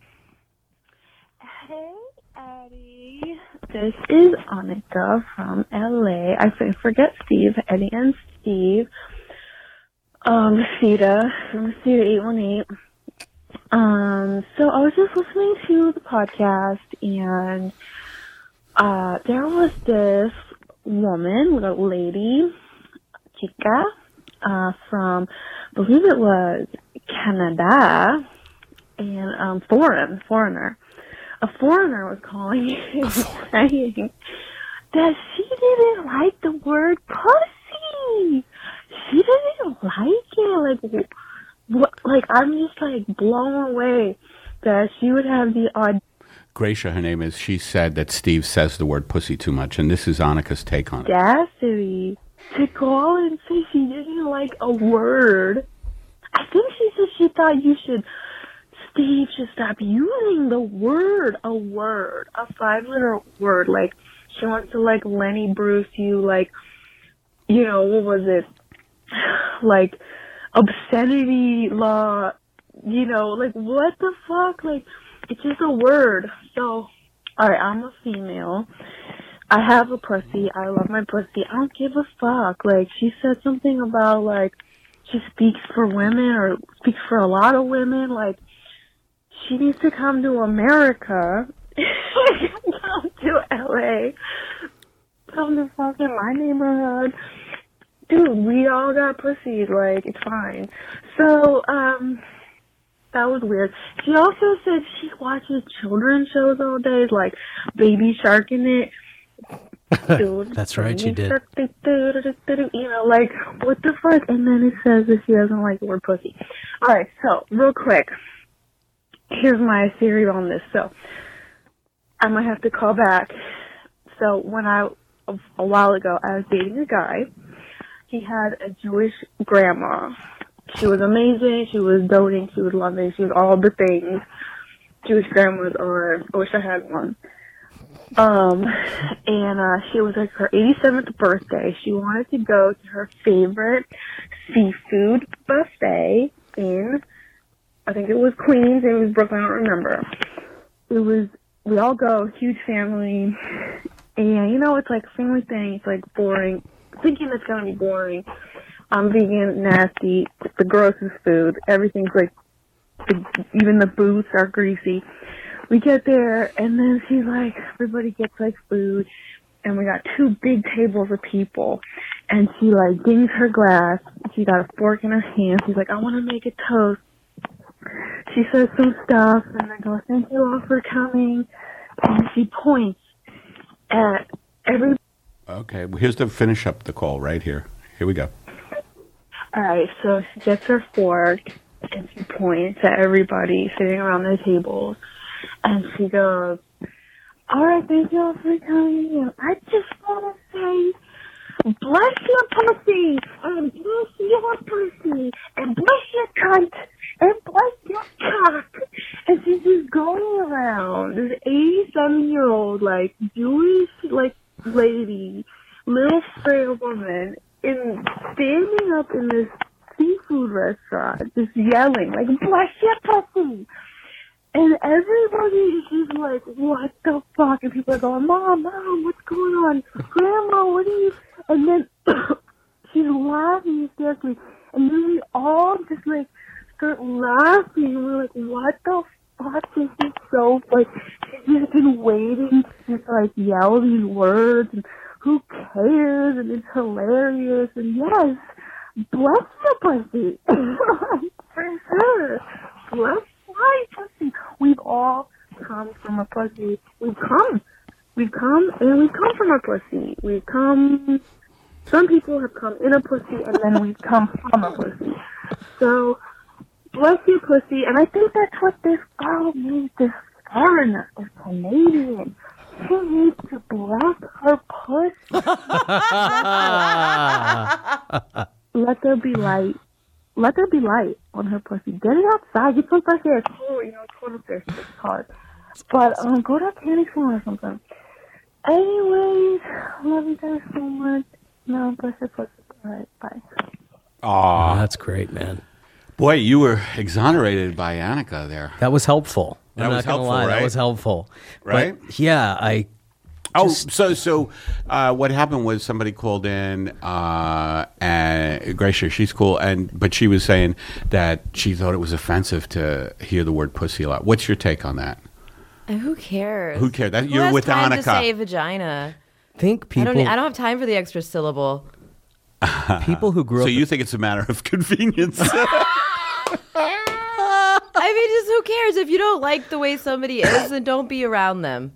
Hey, Eddie. This is Annika from L A. I f- forget Steve, Eddie and Steve. Um, Sita from Sita eight one eight. Um, so I was just listening to the podcast, and uh, there was this woman, a lady, chica, uh, from, I believe it was Canada, and um, foreign, foreigner. A foreigner was calling and saying that she didn't like the word pussy. She didn't like it. Like, what? Like, I'm just like blown away that she would have the aud.
Gracia, her name is. She said that Steve says the word pussy too much, and this is Annika's take on it.
audacity to call and say she didn't like a word. I think she said she thought you should, Steve should stop using the word, a word, a five-letter word. Like, she wants to, like, Lenny Bruce you, like, you know, what was it? Like, obscenity law, you know, like, what the fuck? Like, it's just a word. So, alright, I'm a female. I have a pussy. I love my pussy. I don't give a fuck. Like, she said something about, like, she speaks for women or speaks for a lot of women. Like, she needs to come to America. Come to L A. Come to fucking my neighborhood. Dude, we all got pussies. Like, it's fine. So, um, that was weird. She also said she watches children's shows all day, like Baby Shark in it. Dude,
That's right, she
Baby
did.
Shark, do, do, do, do, do, you know, like, what the fuck? And then it says that she doesn't like the word pussy. Alright, so, real quick. Here's my theory on this. So, I might have to call back. So, when I, a, a while ago, I was dating a guy. He had a Jewish grandma. She was amazing. She was doting. She was loving. She was all the things Jewish grandmas are. I wish I had one. Um, and uh, she was like her eighty-seventh birthday. She wanted to go to her favorite seafood buffet in, I think it was Queens. It was Brooklyn. I don't remember. It was, we all go, huge family. And, you know, it's like a family thing. It's like boring. Thinking it's going to be boring. I'm vegan, nasty, the grossest food. Everything's like, the, even the booths are greasy. We get there, and then she's like, everybody gets like food, and we got two big tables of people. And she like dings her glass. She got a fork in her hand. She's like, I want to make a toast she says some stuff, and I go, thank you all for coming. And she points at every.
Okay, well, here's to finish up the call right here. Here we go.
All right, so she gets her fork, and she points at everybody sitting around the tables, and she goes, all right, thank you all for coming. And I just want to say, bless your pussy, and bless your pussy, and bless your cunt, and bless your cock. And she's just going around, this eighty-seven-year-old, like, Jewish, like, lady, little frail woman, in standing up in this seafood restaurant, just yelling, like, bless your pussy. And everybody is just like, what the fuck? And people are going, Mom, Mom, what's going on? Grandma, what are you? And then she's laughing hysterically. And then we all just, like, start laughing. And we're like, what the fuck? This is so, like, she's just been waiting to just, like, yell these words. And who cares? And it's hilarious. And yes, bless your pussy. For sure. Bless my pussy. We've all come from a pussy. We've come. We've come and we've come from a pussy. We've come. Some people have come in a pussy and then we've come from a pussy. So, bless your pussy. And I think that's what this girl needs, this foreigner, this Canadian. She needs to bless her pussy. Let there be light. Let there be light on her pussy. Get it outside. Get some fresh air. Cool, you know, toilet fish. It's hard. But um, go to a candy store or something. Anyways, love you guys so much. No, bless your pussy. All right, bye.
Aw,
Oh, that's great, man.
boy, you were exonerated by Annika there.
That was helpful.
That
I'm
was
not gonna
helpful,
lie.
right?
That was helpful.
Right?
But yeah, I.
Oh,
Just-
so so uh, what happened was somebody called in, uh, and Gracia, she's cool, and but she was saying that she thought it was offensive to hear the word pussy a lot. What's your take on that?
And who cares?
Who cares? That-
Who
you're
has
with
time
Annika.
to say vagina.
think
I
people
don't. I don't have time for the extra syllable.
people who grew
So
up.
you think it's a matter of convenience?
I mean, just who cares? If you don't like the way somebody is, then don't be around them.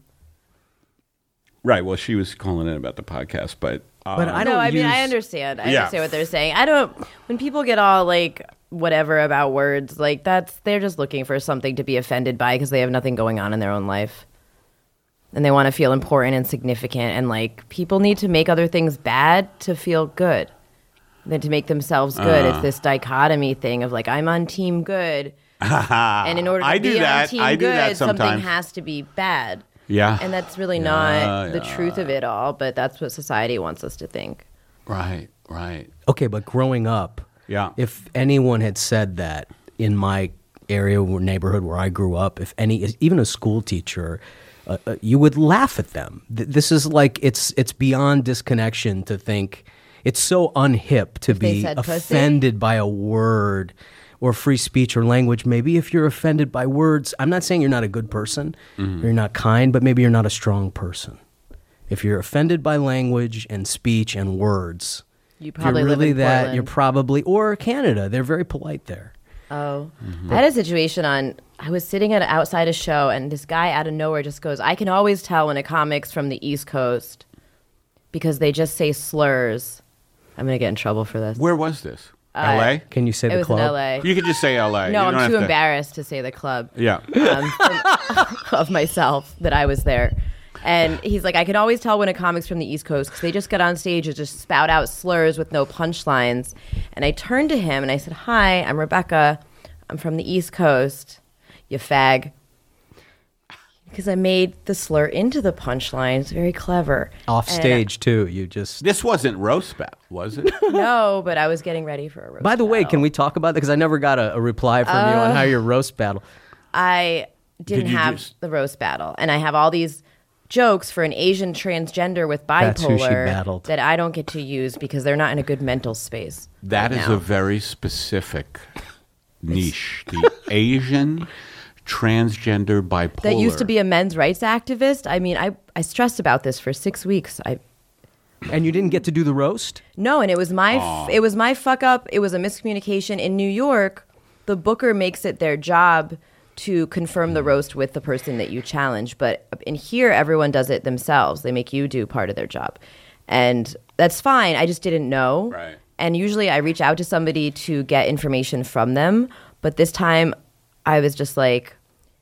Right. Well, she was calling in about the podcast, but uh,
But I
no,
don't
I mean, I
use-
understand. I
Yeah.
understand what they're saying. I don't. When people get all like whatever about words, like that's they're just looking for something to be offended by because they have nothing going on in their own life, and they want to feel important and significant. And like people need to make other things bad to feel good, than to make themselves good.
Uh.
It's this dichotomy thing of like I'm on team good, and in order to
I
be
do that.
on team
I do
good,
that
something
sometimes.
has to be bad.
yeah,
And that's really
Yeah,
not the
yeah.
truth of it all, but that's what society wants us to think.
right, right.
Okay, but growing up,
Yeah.
if anyone had said that in my area or neighborhood where I grew up, if any, even a school teacher, uh, uh, you would laugh at them. Th- this is like it's it's beyond disconnection to think it's so unhip to
they
be
said pussy?
offended by a word or free speech or language. Maybe if you're offended by words, I'm not saying you're not a good person,
Mm-hmm.
or you're not kind, but maybe you're not a strong person. If you're offended by language and speech and words,
You
if
probably
you're
live
really
in
that,
Portland.
you're probably, or Canada, they're very polite there.
Oh,
Mm-hmm.
I had a situation on. I was sitting at outside a show, and this guy out of nowhere just goes, "I can always tell when a comic's from the East Coast because they just say slurs." I'm gonna get in trouble for this.
Where was this? L A?
Can you say
It
the
was
club?
in L A.
You could just say L A.
No,
You
I'm
don't
too
have to-
embarrassed to say the club.
Yeah.
um, from- of myself that I was there. And he's like, I can always tell when a comic's from the East Coast because they just get on stage and just spout out slurs with no punchlines. And I turned to him and I said, "Hi, I'm Rebecca. I'm from the East Coast. You fag." Because I made the slur into the punchline. It's very clever.
Off
And, uh,
stage too. You just.
This wasn't roast battle, was it?
no, but I was getting ready for a roast
By the way,
battle.
can we talk about that? Because I never got a, a reply from you on how your roast battle.
I didn't
Did you
have
just-
the roast battle, and I have all these jokes for an Asian transgender with
That's who she
bipolar
battled.
that I don't get to use because they're not in a good mental space.
That
right
is
now.
a very specific niche. The Asian transgender bipolar.
that used to be a men's rights activist. I mean, I I stressed about this for six weeks. I
And you didn't get to do the roast?
no, and it was my f- it was my fuck up. It was a miscommunication in New York. the booker makes it their job to confirm the roast with the person that you challenge. But in here, everyone does it themselves. They make you do part of their job. And that's fine. I just didn't know.
Right.
And usually I reach out to somebody to get information from them. But this time I was just like,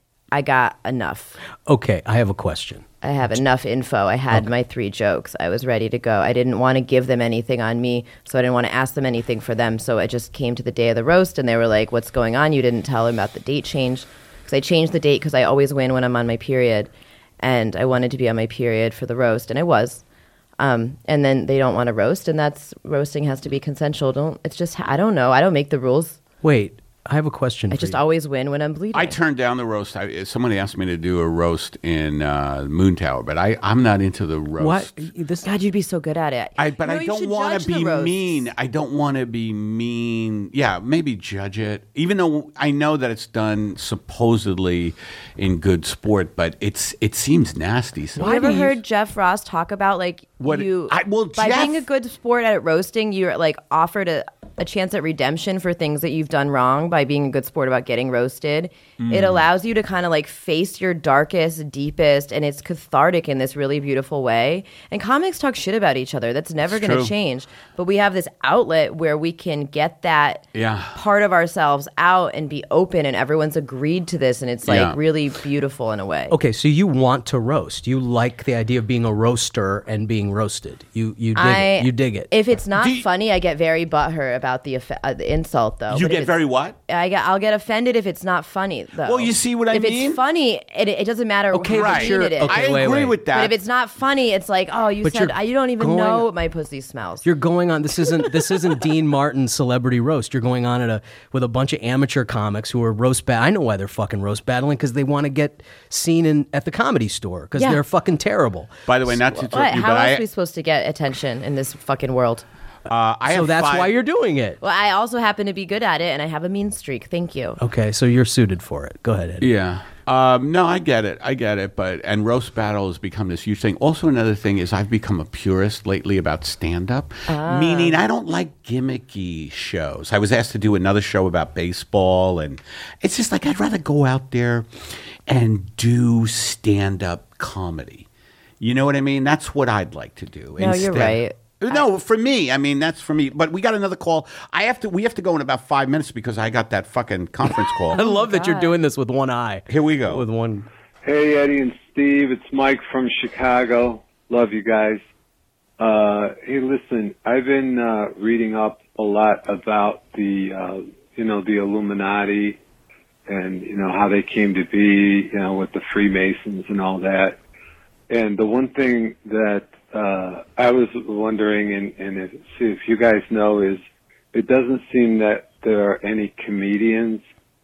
I got enough.
Okay, I have a question.
I have enough info. I had
Okay.
my three jokes. I was ready to go. I didn't want to give them anything on me, so I didn't want to ask them anything for them. So I just came to the day of the roast, and they were like, what's going on? You didn't tell them about the date change. Because I changed the date because I always win when I'm on my period. And I wanted to be on my period for the roast, and I was. Um, and then they don't want to roast, and that's roasting has to be consensual. Don't It's just, I don't know. I don't make the rules.
Wait, I have a question
I
for
just
you.
always win when I'm bleeding.
I turned down the roast. I, somebody asked me to do a roast in uh, Moon Tower, but I, I'm not into the roast.
What? This,
God, you'd be so good at it.
I, but
No,
I
you
don't
should
want
judge
to
the
be
roasts.
mean. I don't want to be mean. Yeah, maybe judge it. Even though I know that it's done supposedly in good sport, but it's it seems nasty. So.
Have you ever heard Jeff Ross talk about like
What-
you
I- well,
by
Jeff-
being a good sport at roasting, you're like offered a, a chance at redemption for things that you've done wrong by being a good sport about getting roasted.
Mm.
It allows you to kind of like face your darkest, deepest, and it's cathartic in this really beautiful way. And comics talk shit about each other. That's never
It's
going
true.
to change. But we have this outlet where we can get that
Yeah.
part of ourselves out and be open, and everyone's agreed to this, and it's like
Yeah.
really beautiful in a way.
okay, so you want to roast. You like the idea of being a roaster and being roasted. You you dig
I,
it. You dig it.
If it's not
Do you-
funny, I get very butthurt about the offe- uh, the insult, though.
You
But if
get
it's-
very what?
I get, I'll get offended if it's not funny, though.
Well, you see what I
if
mean?
it's funny, it, it doesn't matter
Okay,
how
but
mean
you're-
it is.
okay,
I
wait,
agree
wait.
with that.
But if it's not funny, it's like, oh, you
But
said
you're
I, you don't even
going-
know what my pussy smells.
You're going on. This isn't. This isn't Dean Martin's celebrity roast. You're going on at a with a bunch of amateur comics who are roast bat. I know why they're fucking roast battling because they want to get seen in at the Comedy Store because
Yeah.
they're fucking terrible.
By the way, not to
What?
interrupt you,
How
but
else
I,
are we supposed to get attention in this fucking world?
uh, I
So
have
that's
five-
why you're doing it.
Well, I also happen to be good at it, and I have a mean streak. Thank you.
Okay, so you're suited for it. Go ahead, Eddie.
Yeah. Um, no, I get it. I get it. But and roast battle has become this huge thing. Also, another thing is I've become a purist lately about stand up, meaning I don't like gimmicky shows. I was asked to do another show about baseball, and it's just like I'd rather go out there and do stand up comedy. You know what I mean? That's what I'd like to do.
No, you're right.
No, for me. I mean, that's for me. But we got another call. I have to. We have to go in about five minutes because I got that fucking conference
I
call.
love that you're doing this with one eye.
Here we go.
With one.
Hey, Eddie and Steve, it's Mike from Chicago. Love you guys. Uh, hey, listen, I've been uh, reading up a lot about the, uh, you know, the Illuminati and, you know, how they came to be, you know, with the Freemasons and all that. And the one thing that uh, I was wondering, and, and if, see if you guys know, is it doesn't seem that there are any comedians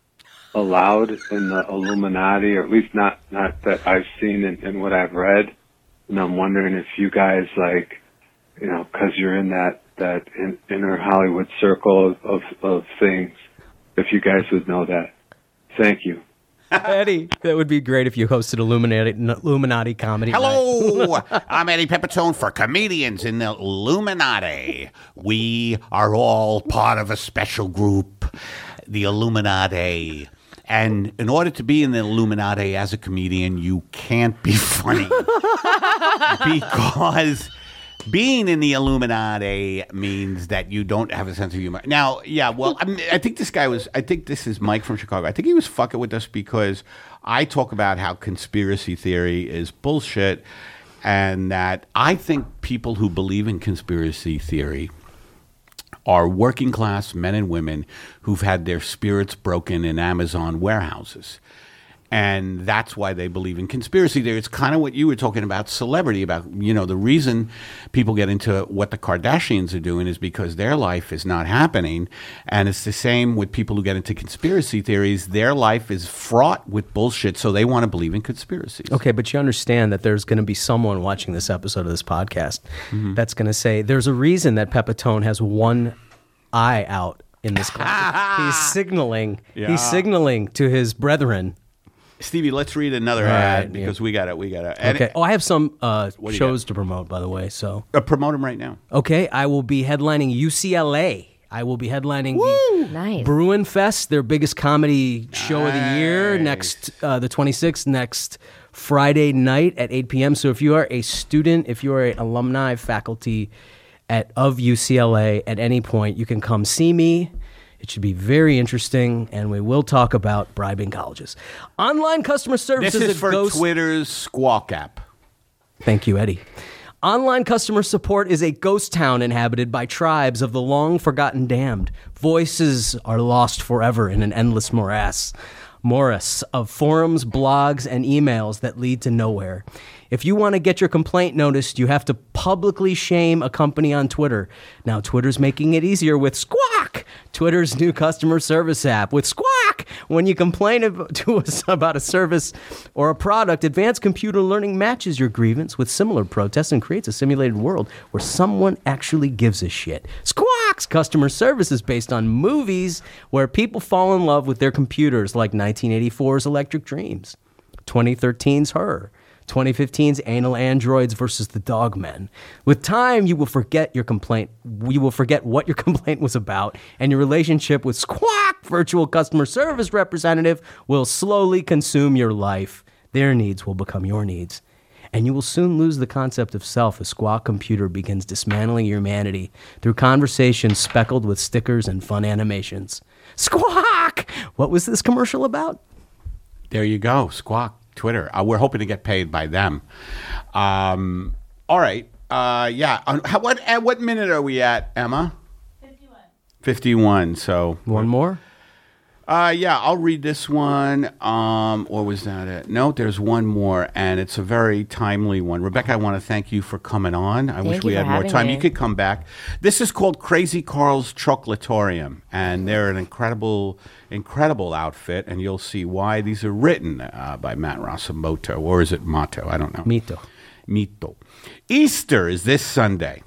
allowed in the Illuminati, or at least not not that I've seen in, in what I've read. And I'm wondering if you guys, like, you know, because you're in that that in, inner Hollywood circle of, of of things, if you guys would know that. Thank you.
Eddie, that would be great if you hosted Illuminati Illuminati comedy. night.
Hello, I'm Eddie Pepitone for Comedians in the Illuminati. We are all part of a special group, the Illuminati. And in order to be in the Illuminati as a comedian, you can't be funny. Because being in the Illuminati means that you don't have a sense of humor. Now, yeah, well, I, mean, I think this guy was, I think this is Mike from Chicago. I think he was fucking with us because I talk about how conspiracy theory is bullshit and that I think people who believe in conspiracy theory are working class men and women who've had their spirits broken in Amazon warehouses. And that's why they believe in conspiracy theory. It's kind of what you were talking about, celebrity, about, you know, the reason people get into what the Kardashians are doing is because their life is not happening. And it's the same with people who get into conspiracy theories. Their life is fraught with bullshit, so they want to believe in conspiracies.
Okay, but you understand that there's going to be someone watching this episode of this podcast that's going to say, there's a reason that Pepitone has one eye out in this class. He's signaling,
Yeah.
he's signaling to his brethren.
Stevie, let's read another
All
ad
right,
because
yeah.
we got it. We got it.
Okay. Oh, I have some uh,
do you
shows to promote, by the way. So,
Uh, promote them right now.
okay, I will be headlining U C L A I will be headlining
Woo!
the
Nice.
Bruin Fest, their biggest comedy show of the year, next uh, the twenty-sixth, next Friday night at eight p.m. So if you are a student, if you are an alumni, faculty at of U C L A at any point, you can come see me. It should be very interesting, and we will talk about bribing colleges. Online customer service
This
is,
is
a
for
ghost.
Twitter's Squawk app.
Thank you, Eddie. Online customer support is a ghost town inhabited by tribes of the long-forgotten damned. Voices are lost forever in an endless morass. Morris of forums, blogs, and emails that lead to nowhere. If you want to get your complaint noticed, you have to publicly shame a company on Twitter. Now, Twitter's making it easier with Squawk, Twitter's new customer service app. With Squawk, when you complain ab- to us about a service or a product, advanced computer learning matches your grievance with similar protests and creates a simulated world where someone actually gives a shit. Squawk's customer service is based on movies where people fall in love with their computers, like nineteen eighty-four's Electric Dreams, twenty thirteen's Her, twenty fifteen's Anal Androids versus the Dogmen. With time, you will forget your complaint. You will forget what your complaint was about, and your relationship with Squawk virtual customer service representative will slowly consume your life. Their needs will become your needs. And you will soon lose the concept of self as Squawk Computer begins dismantling humanity through conversations speckled with stickers and fun animations. Squawk! What was this commercial about?
There you go, Squawk, Twitter. Uh, we're hoping to get paid by them. Um, all right. Uh, yeah. Uh, how, what at what minute are we at, Emma? fifty-one. fifty-one. So
One more?
Uh, yeah, I'll read this one. Um, or was that it? No, there's one more, and it's a very timely one. Rebecca, I want to thank you for coming on. I
Thank
wish
you
we
for
had more
having
time.
me.
You could come back. This is called Crazy Carl's Chocolatorium, and they're an incredible, incredible outfit, and you'll see why. These are written uh, by Matt Rossamoto, or is it Motto? I don't know.
Mito.
Mito. Easter is this Sunday.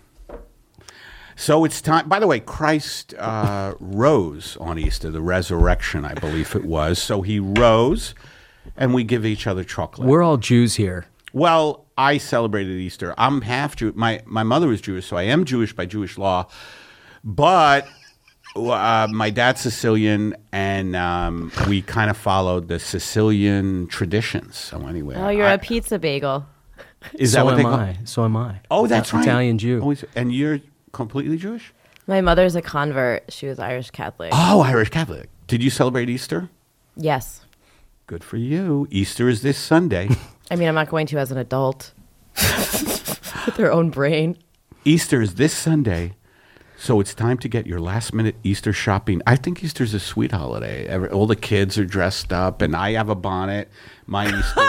So it's time. By the way, Christ uh, rose on Easter, the resurrection, I believe it was. So he rose, and we give each other chocolate.
We're all Jews here.
Well, I celebrated Easter. I'm half Jew. My my mother was Jewish, so I am Jewish by Jewish law. But uh, my dad's Sicilian, and um, we kind of followed the Sicilian traditions. So anyway,
Oh, you're
I-
a pizza bagel.
Is
so
that what they
am
call?
I. So am I.
Oh, that's right.
Italian Jew.
Oh, is- and you're completely Jewish?
My mother's a convert. She was Irish Catholic.
Oh, Irish Catholic. Did you celebrate Easter?
Yes.
Good for you. Easter is this Sunday.
I mean, I'm not going to as an adult. With their own brain.
Easter is this Sunday, so it's time to get your last minute Easter shopping. I think Easter's a sweet holiday. Every, all the kids are dressed up, and I have a bonnet. My Easter,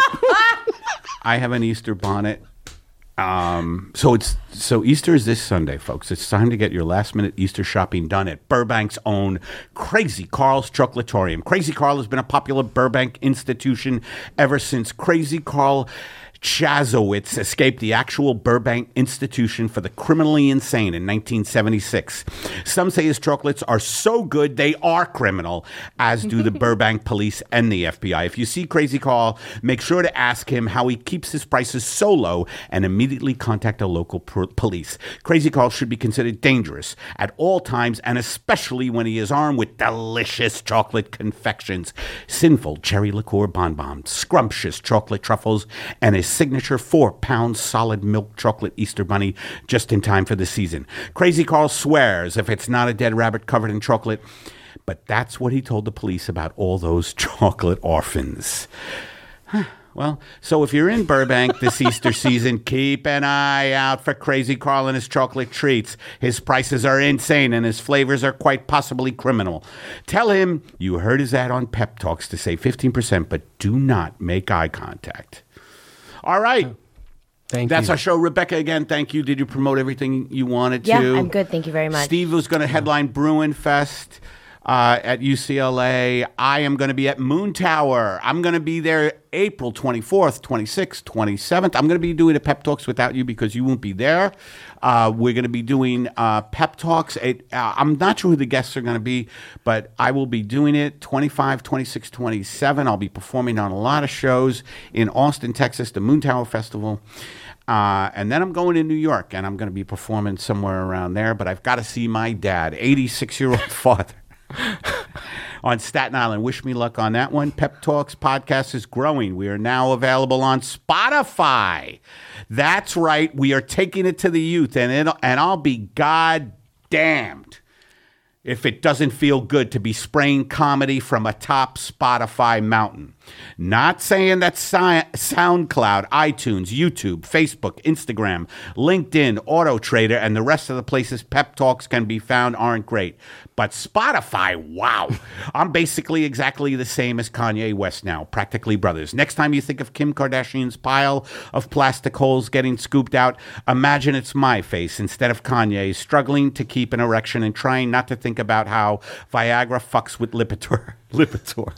I have an Easter bonnet. Um, so it's so Easter is this Sunday, folks. It's time to get your last minute Easter shopping done at Burbank's own Crazy Carl's Chocolatorium. Crazy Carl has been a popular Burbank institution ever since Crazy Carl Chazowitz escaped the actual Burbank institution for the criminally insane in nineteen seventy-six. Some say his chocolates are so good they are criminal, as do the Burbank police and the F B I. If you see Crazy Carl, make sure to ask him how he keeps his prices so low and immediately contact a local pr- police. Crazy Carl should be considered dangerous at all times, and especially when he is armed with delicious chocolate confections, sinful cherry liqueur bonbons, scrumptious chocolate truffles, and his signature four-pound solid milk chocolate Easter bunny just in time for the season. Crazy Carl swears if it's not a dead rabbit covered in chocolate, but that's what he told the police about all those chocolate orphans. Huh. Well, so if you're in Burbank this Easter season, keep an eye out for Crazy Carl and his chocolate treats. His prices are insane and his flavors are quite possibly criminal. Tell him you heard his ad on Pep Talks to save fifteen percent, but do not make eye contact. All right.
Thank
That's
you.
our show. Rebecca, again, thank you. Did you promote everything you wanted
Yeah,
to?
I'm good. Thank you very much.
Steve was going to headline Bruin Fest uh, at U C L A. I am going to be at Moon Tower. I'm going to be there April twenty-fourth, twenty-sixth, twenty-seventh. I'm going to be doing a Pep Talks without you because you won't be there. Uh, we're going to be doing uh, Pep Talks. It, uh, I'm not sure who the guests are going to be, but I will be doing it twenty-five, twenty-six, twenty-seven. I'll be performing on a lot of shows in Austin, Texas, the Moon Tower Festival. Uh, and then I'm going to New York, and I'm going to be performing somewhere around there. But I've got to see my dad, eighty-six-year-old father, on Staten Island. Wish me luck on that one. Pep Talks podcast is growing. We are now available on Spotify. That's right. We are taking it to the youth, and it, and I'll be goddamned if it doesn't feel good to be spraying comedy from atop Spotify mountain. Not saying that si- SoundCloud, iTunes, YouTube, Facebook, Instagram, LinkedIn, AutoTrader, and the rest of the places Pep Talks can be found aren't great. But Spotify, wow. I'm basically exactly the same as Kanye West now, practically brothers. Next time you think of Kim Kardashian's pile of plastic holes getting scooped out, imagine it's my face instead of Kanye's, struggling to keep an erection and trying not to think about how Viagra fucks with Lipitor. Lipitor.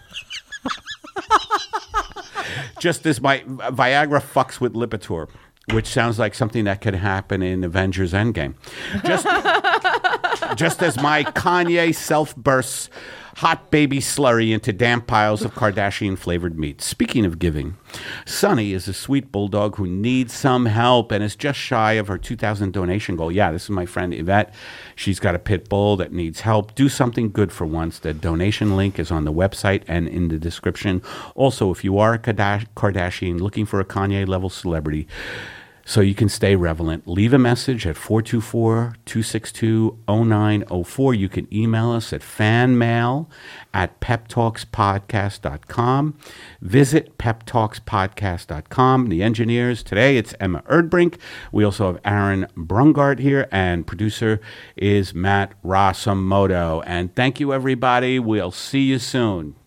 Just as my Viagra fucks with Lipitor, which sounds like something that could happen in Avengers Endgame. Just, just as my Kanye self-bursts hot baby slurry into damp piles of Kardashian-flavored meat. Speaking of giving, Sunny is a sweet bulldog who needs some help and is just shy of her two thousand donation goal. Yeah, this is my friend Yvette. She's got a pit bull that needs help. Do something good for once. The donation link is on the website and in the description. Also, if you are a Kardashian looking for a Kanye-level celebrity, so you can stay relevant, leave a message at four two four, two six two, zero nine zero four. You can email us at fanmail at pep talks podcast dot com. Visit pep talks podcast dot com. The engineers today, it's Emma Erdbrink. We also have Aaron Brungart here, and producer is Matt Rasamoto. And thank you, everybody. We'll see you soon.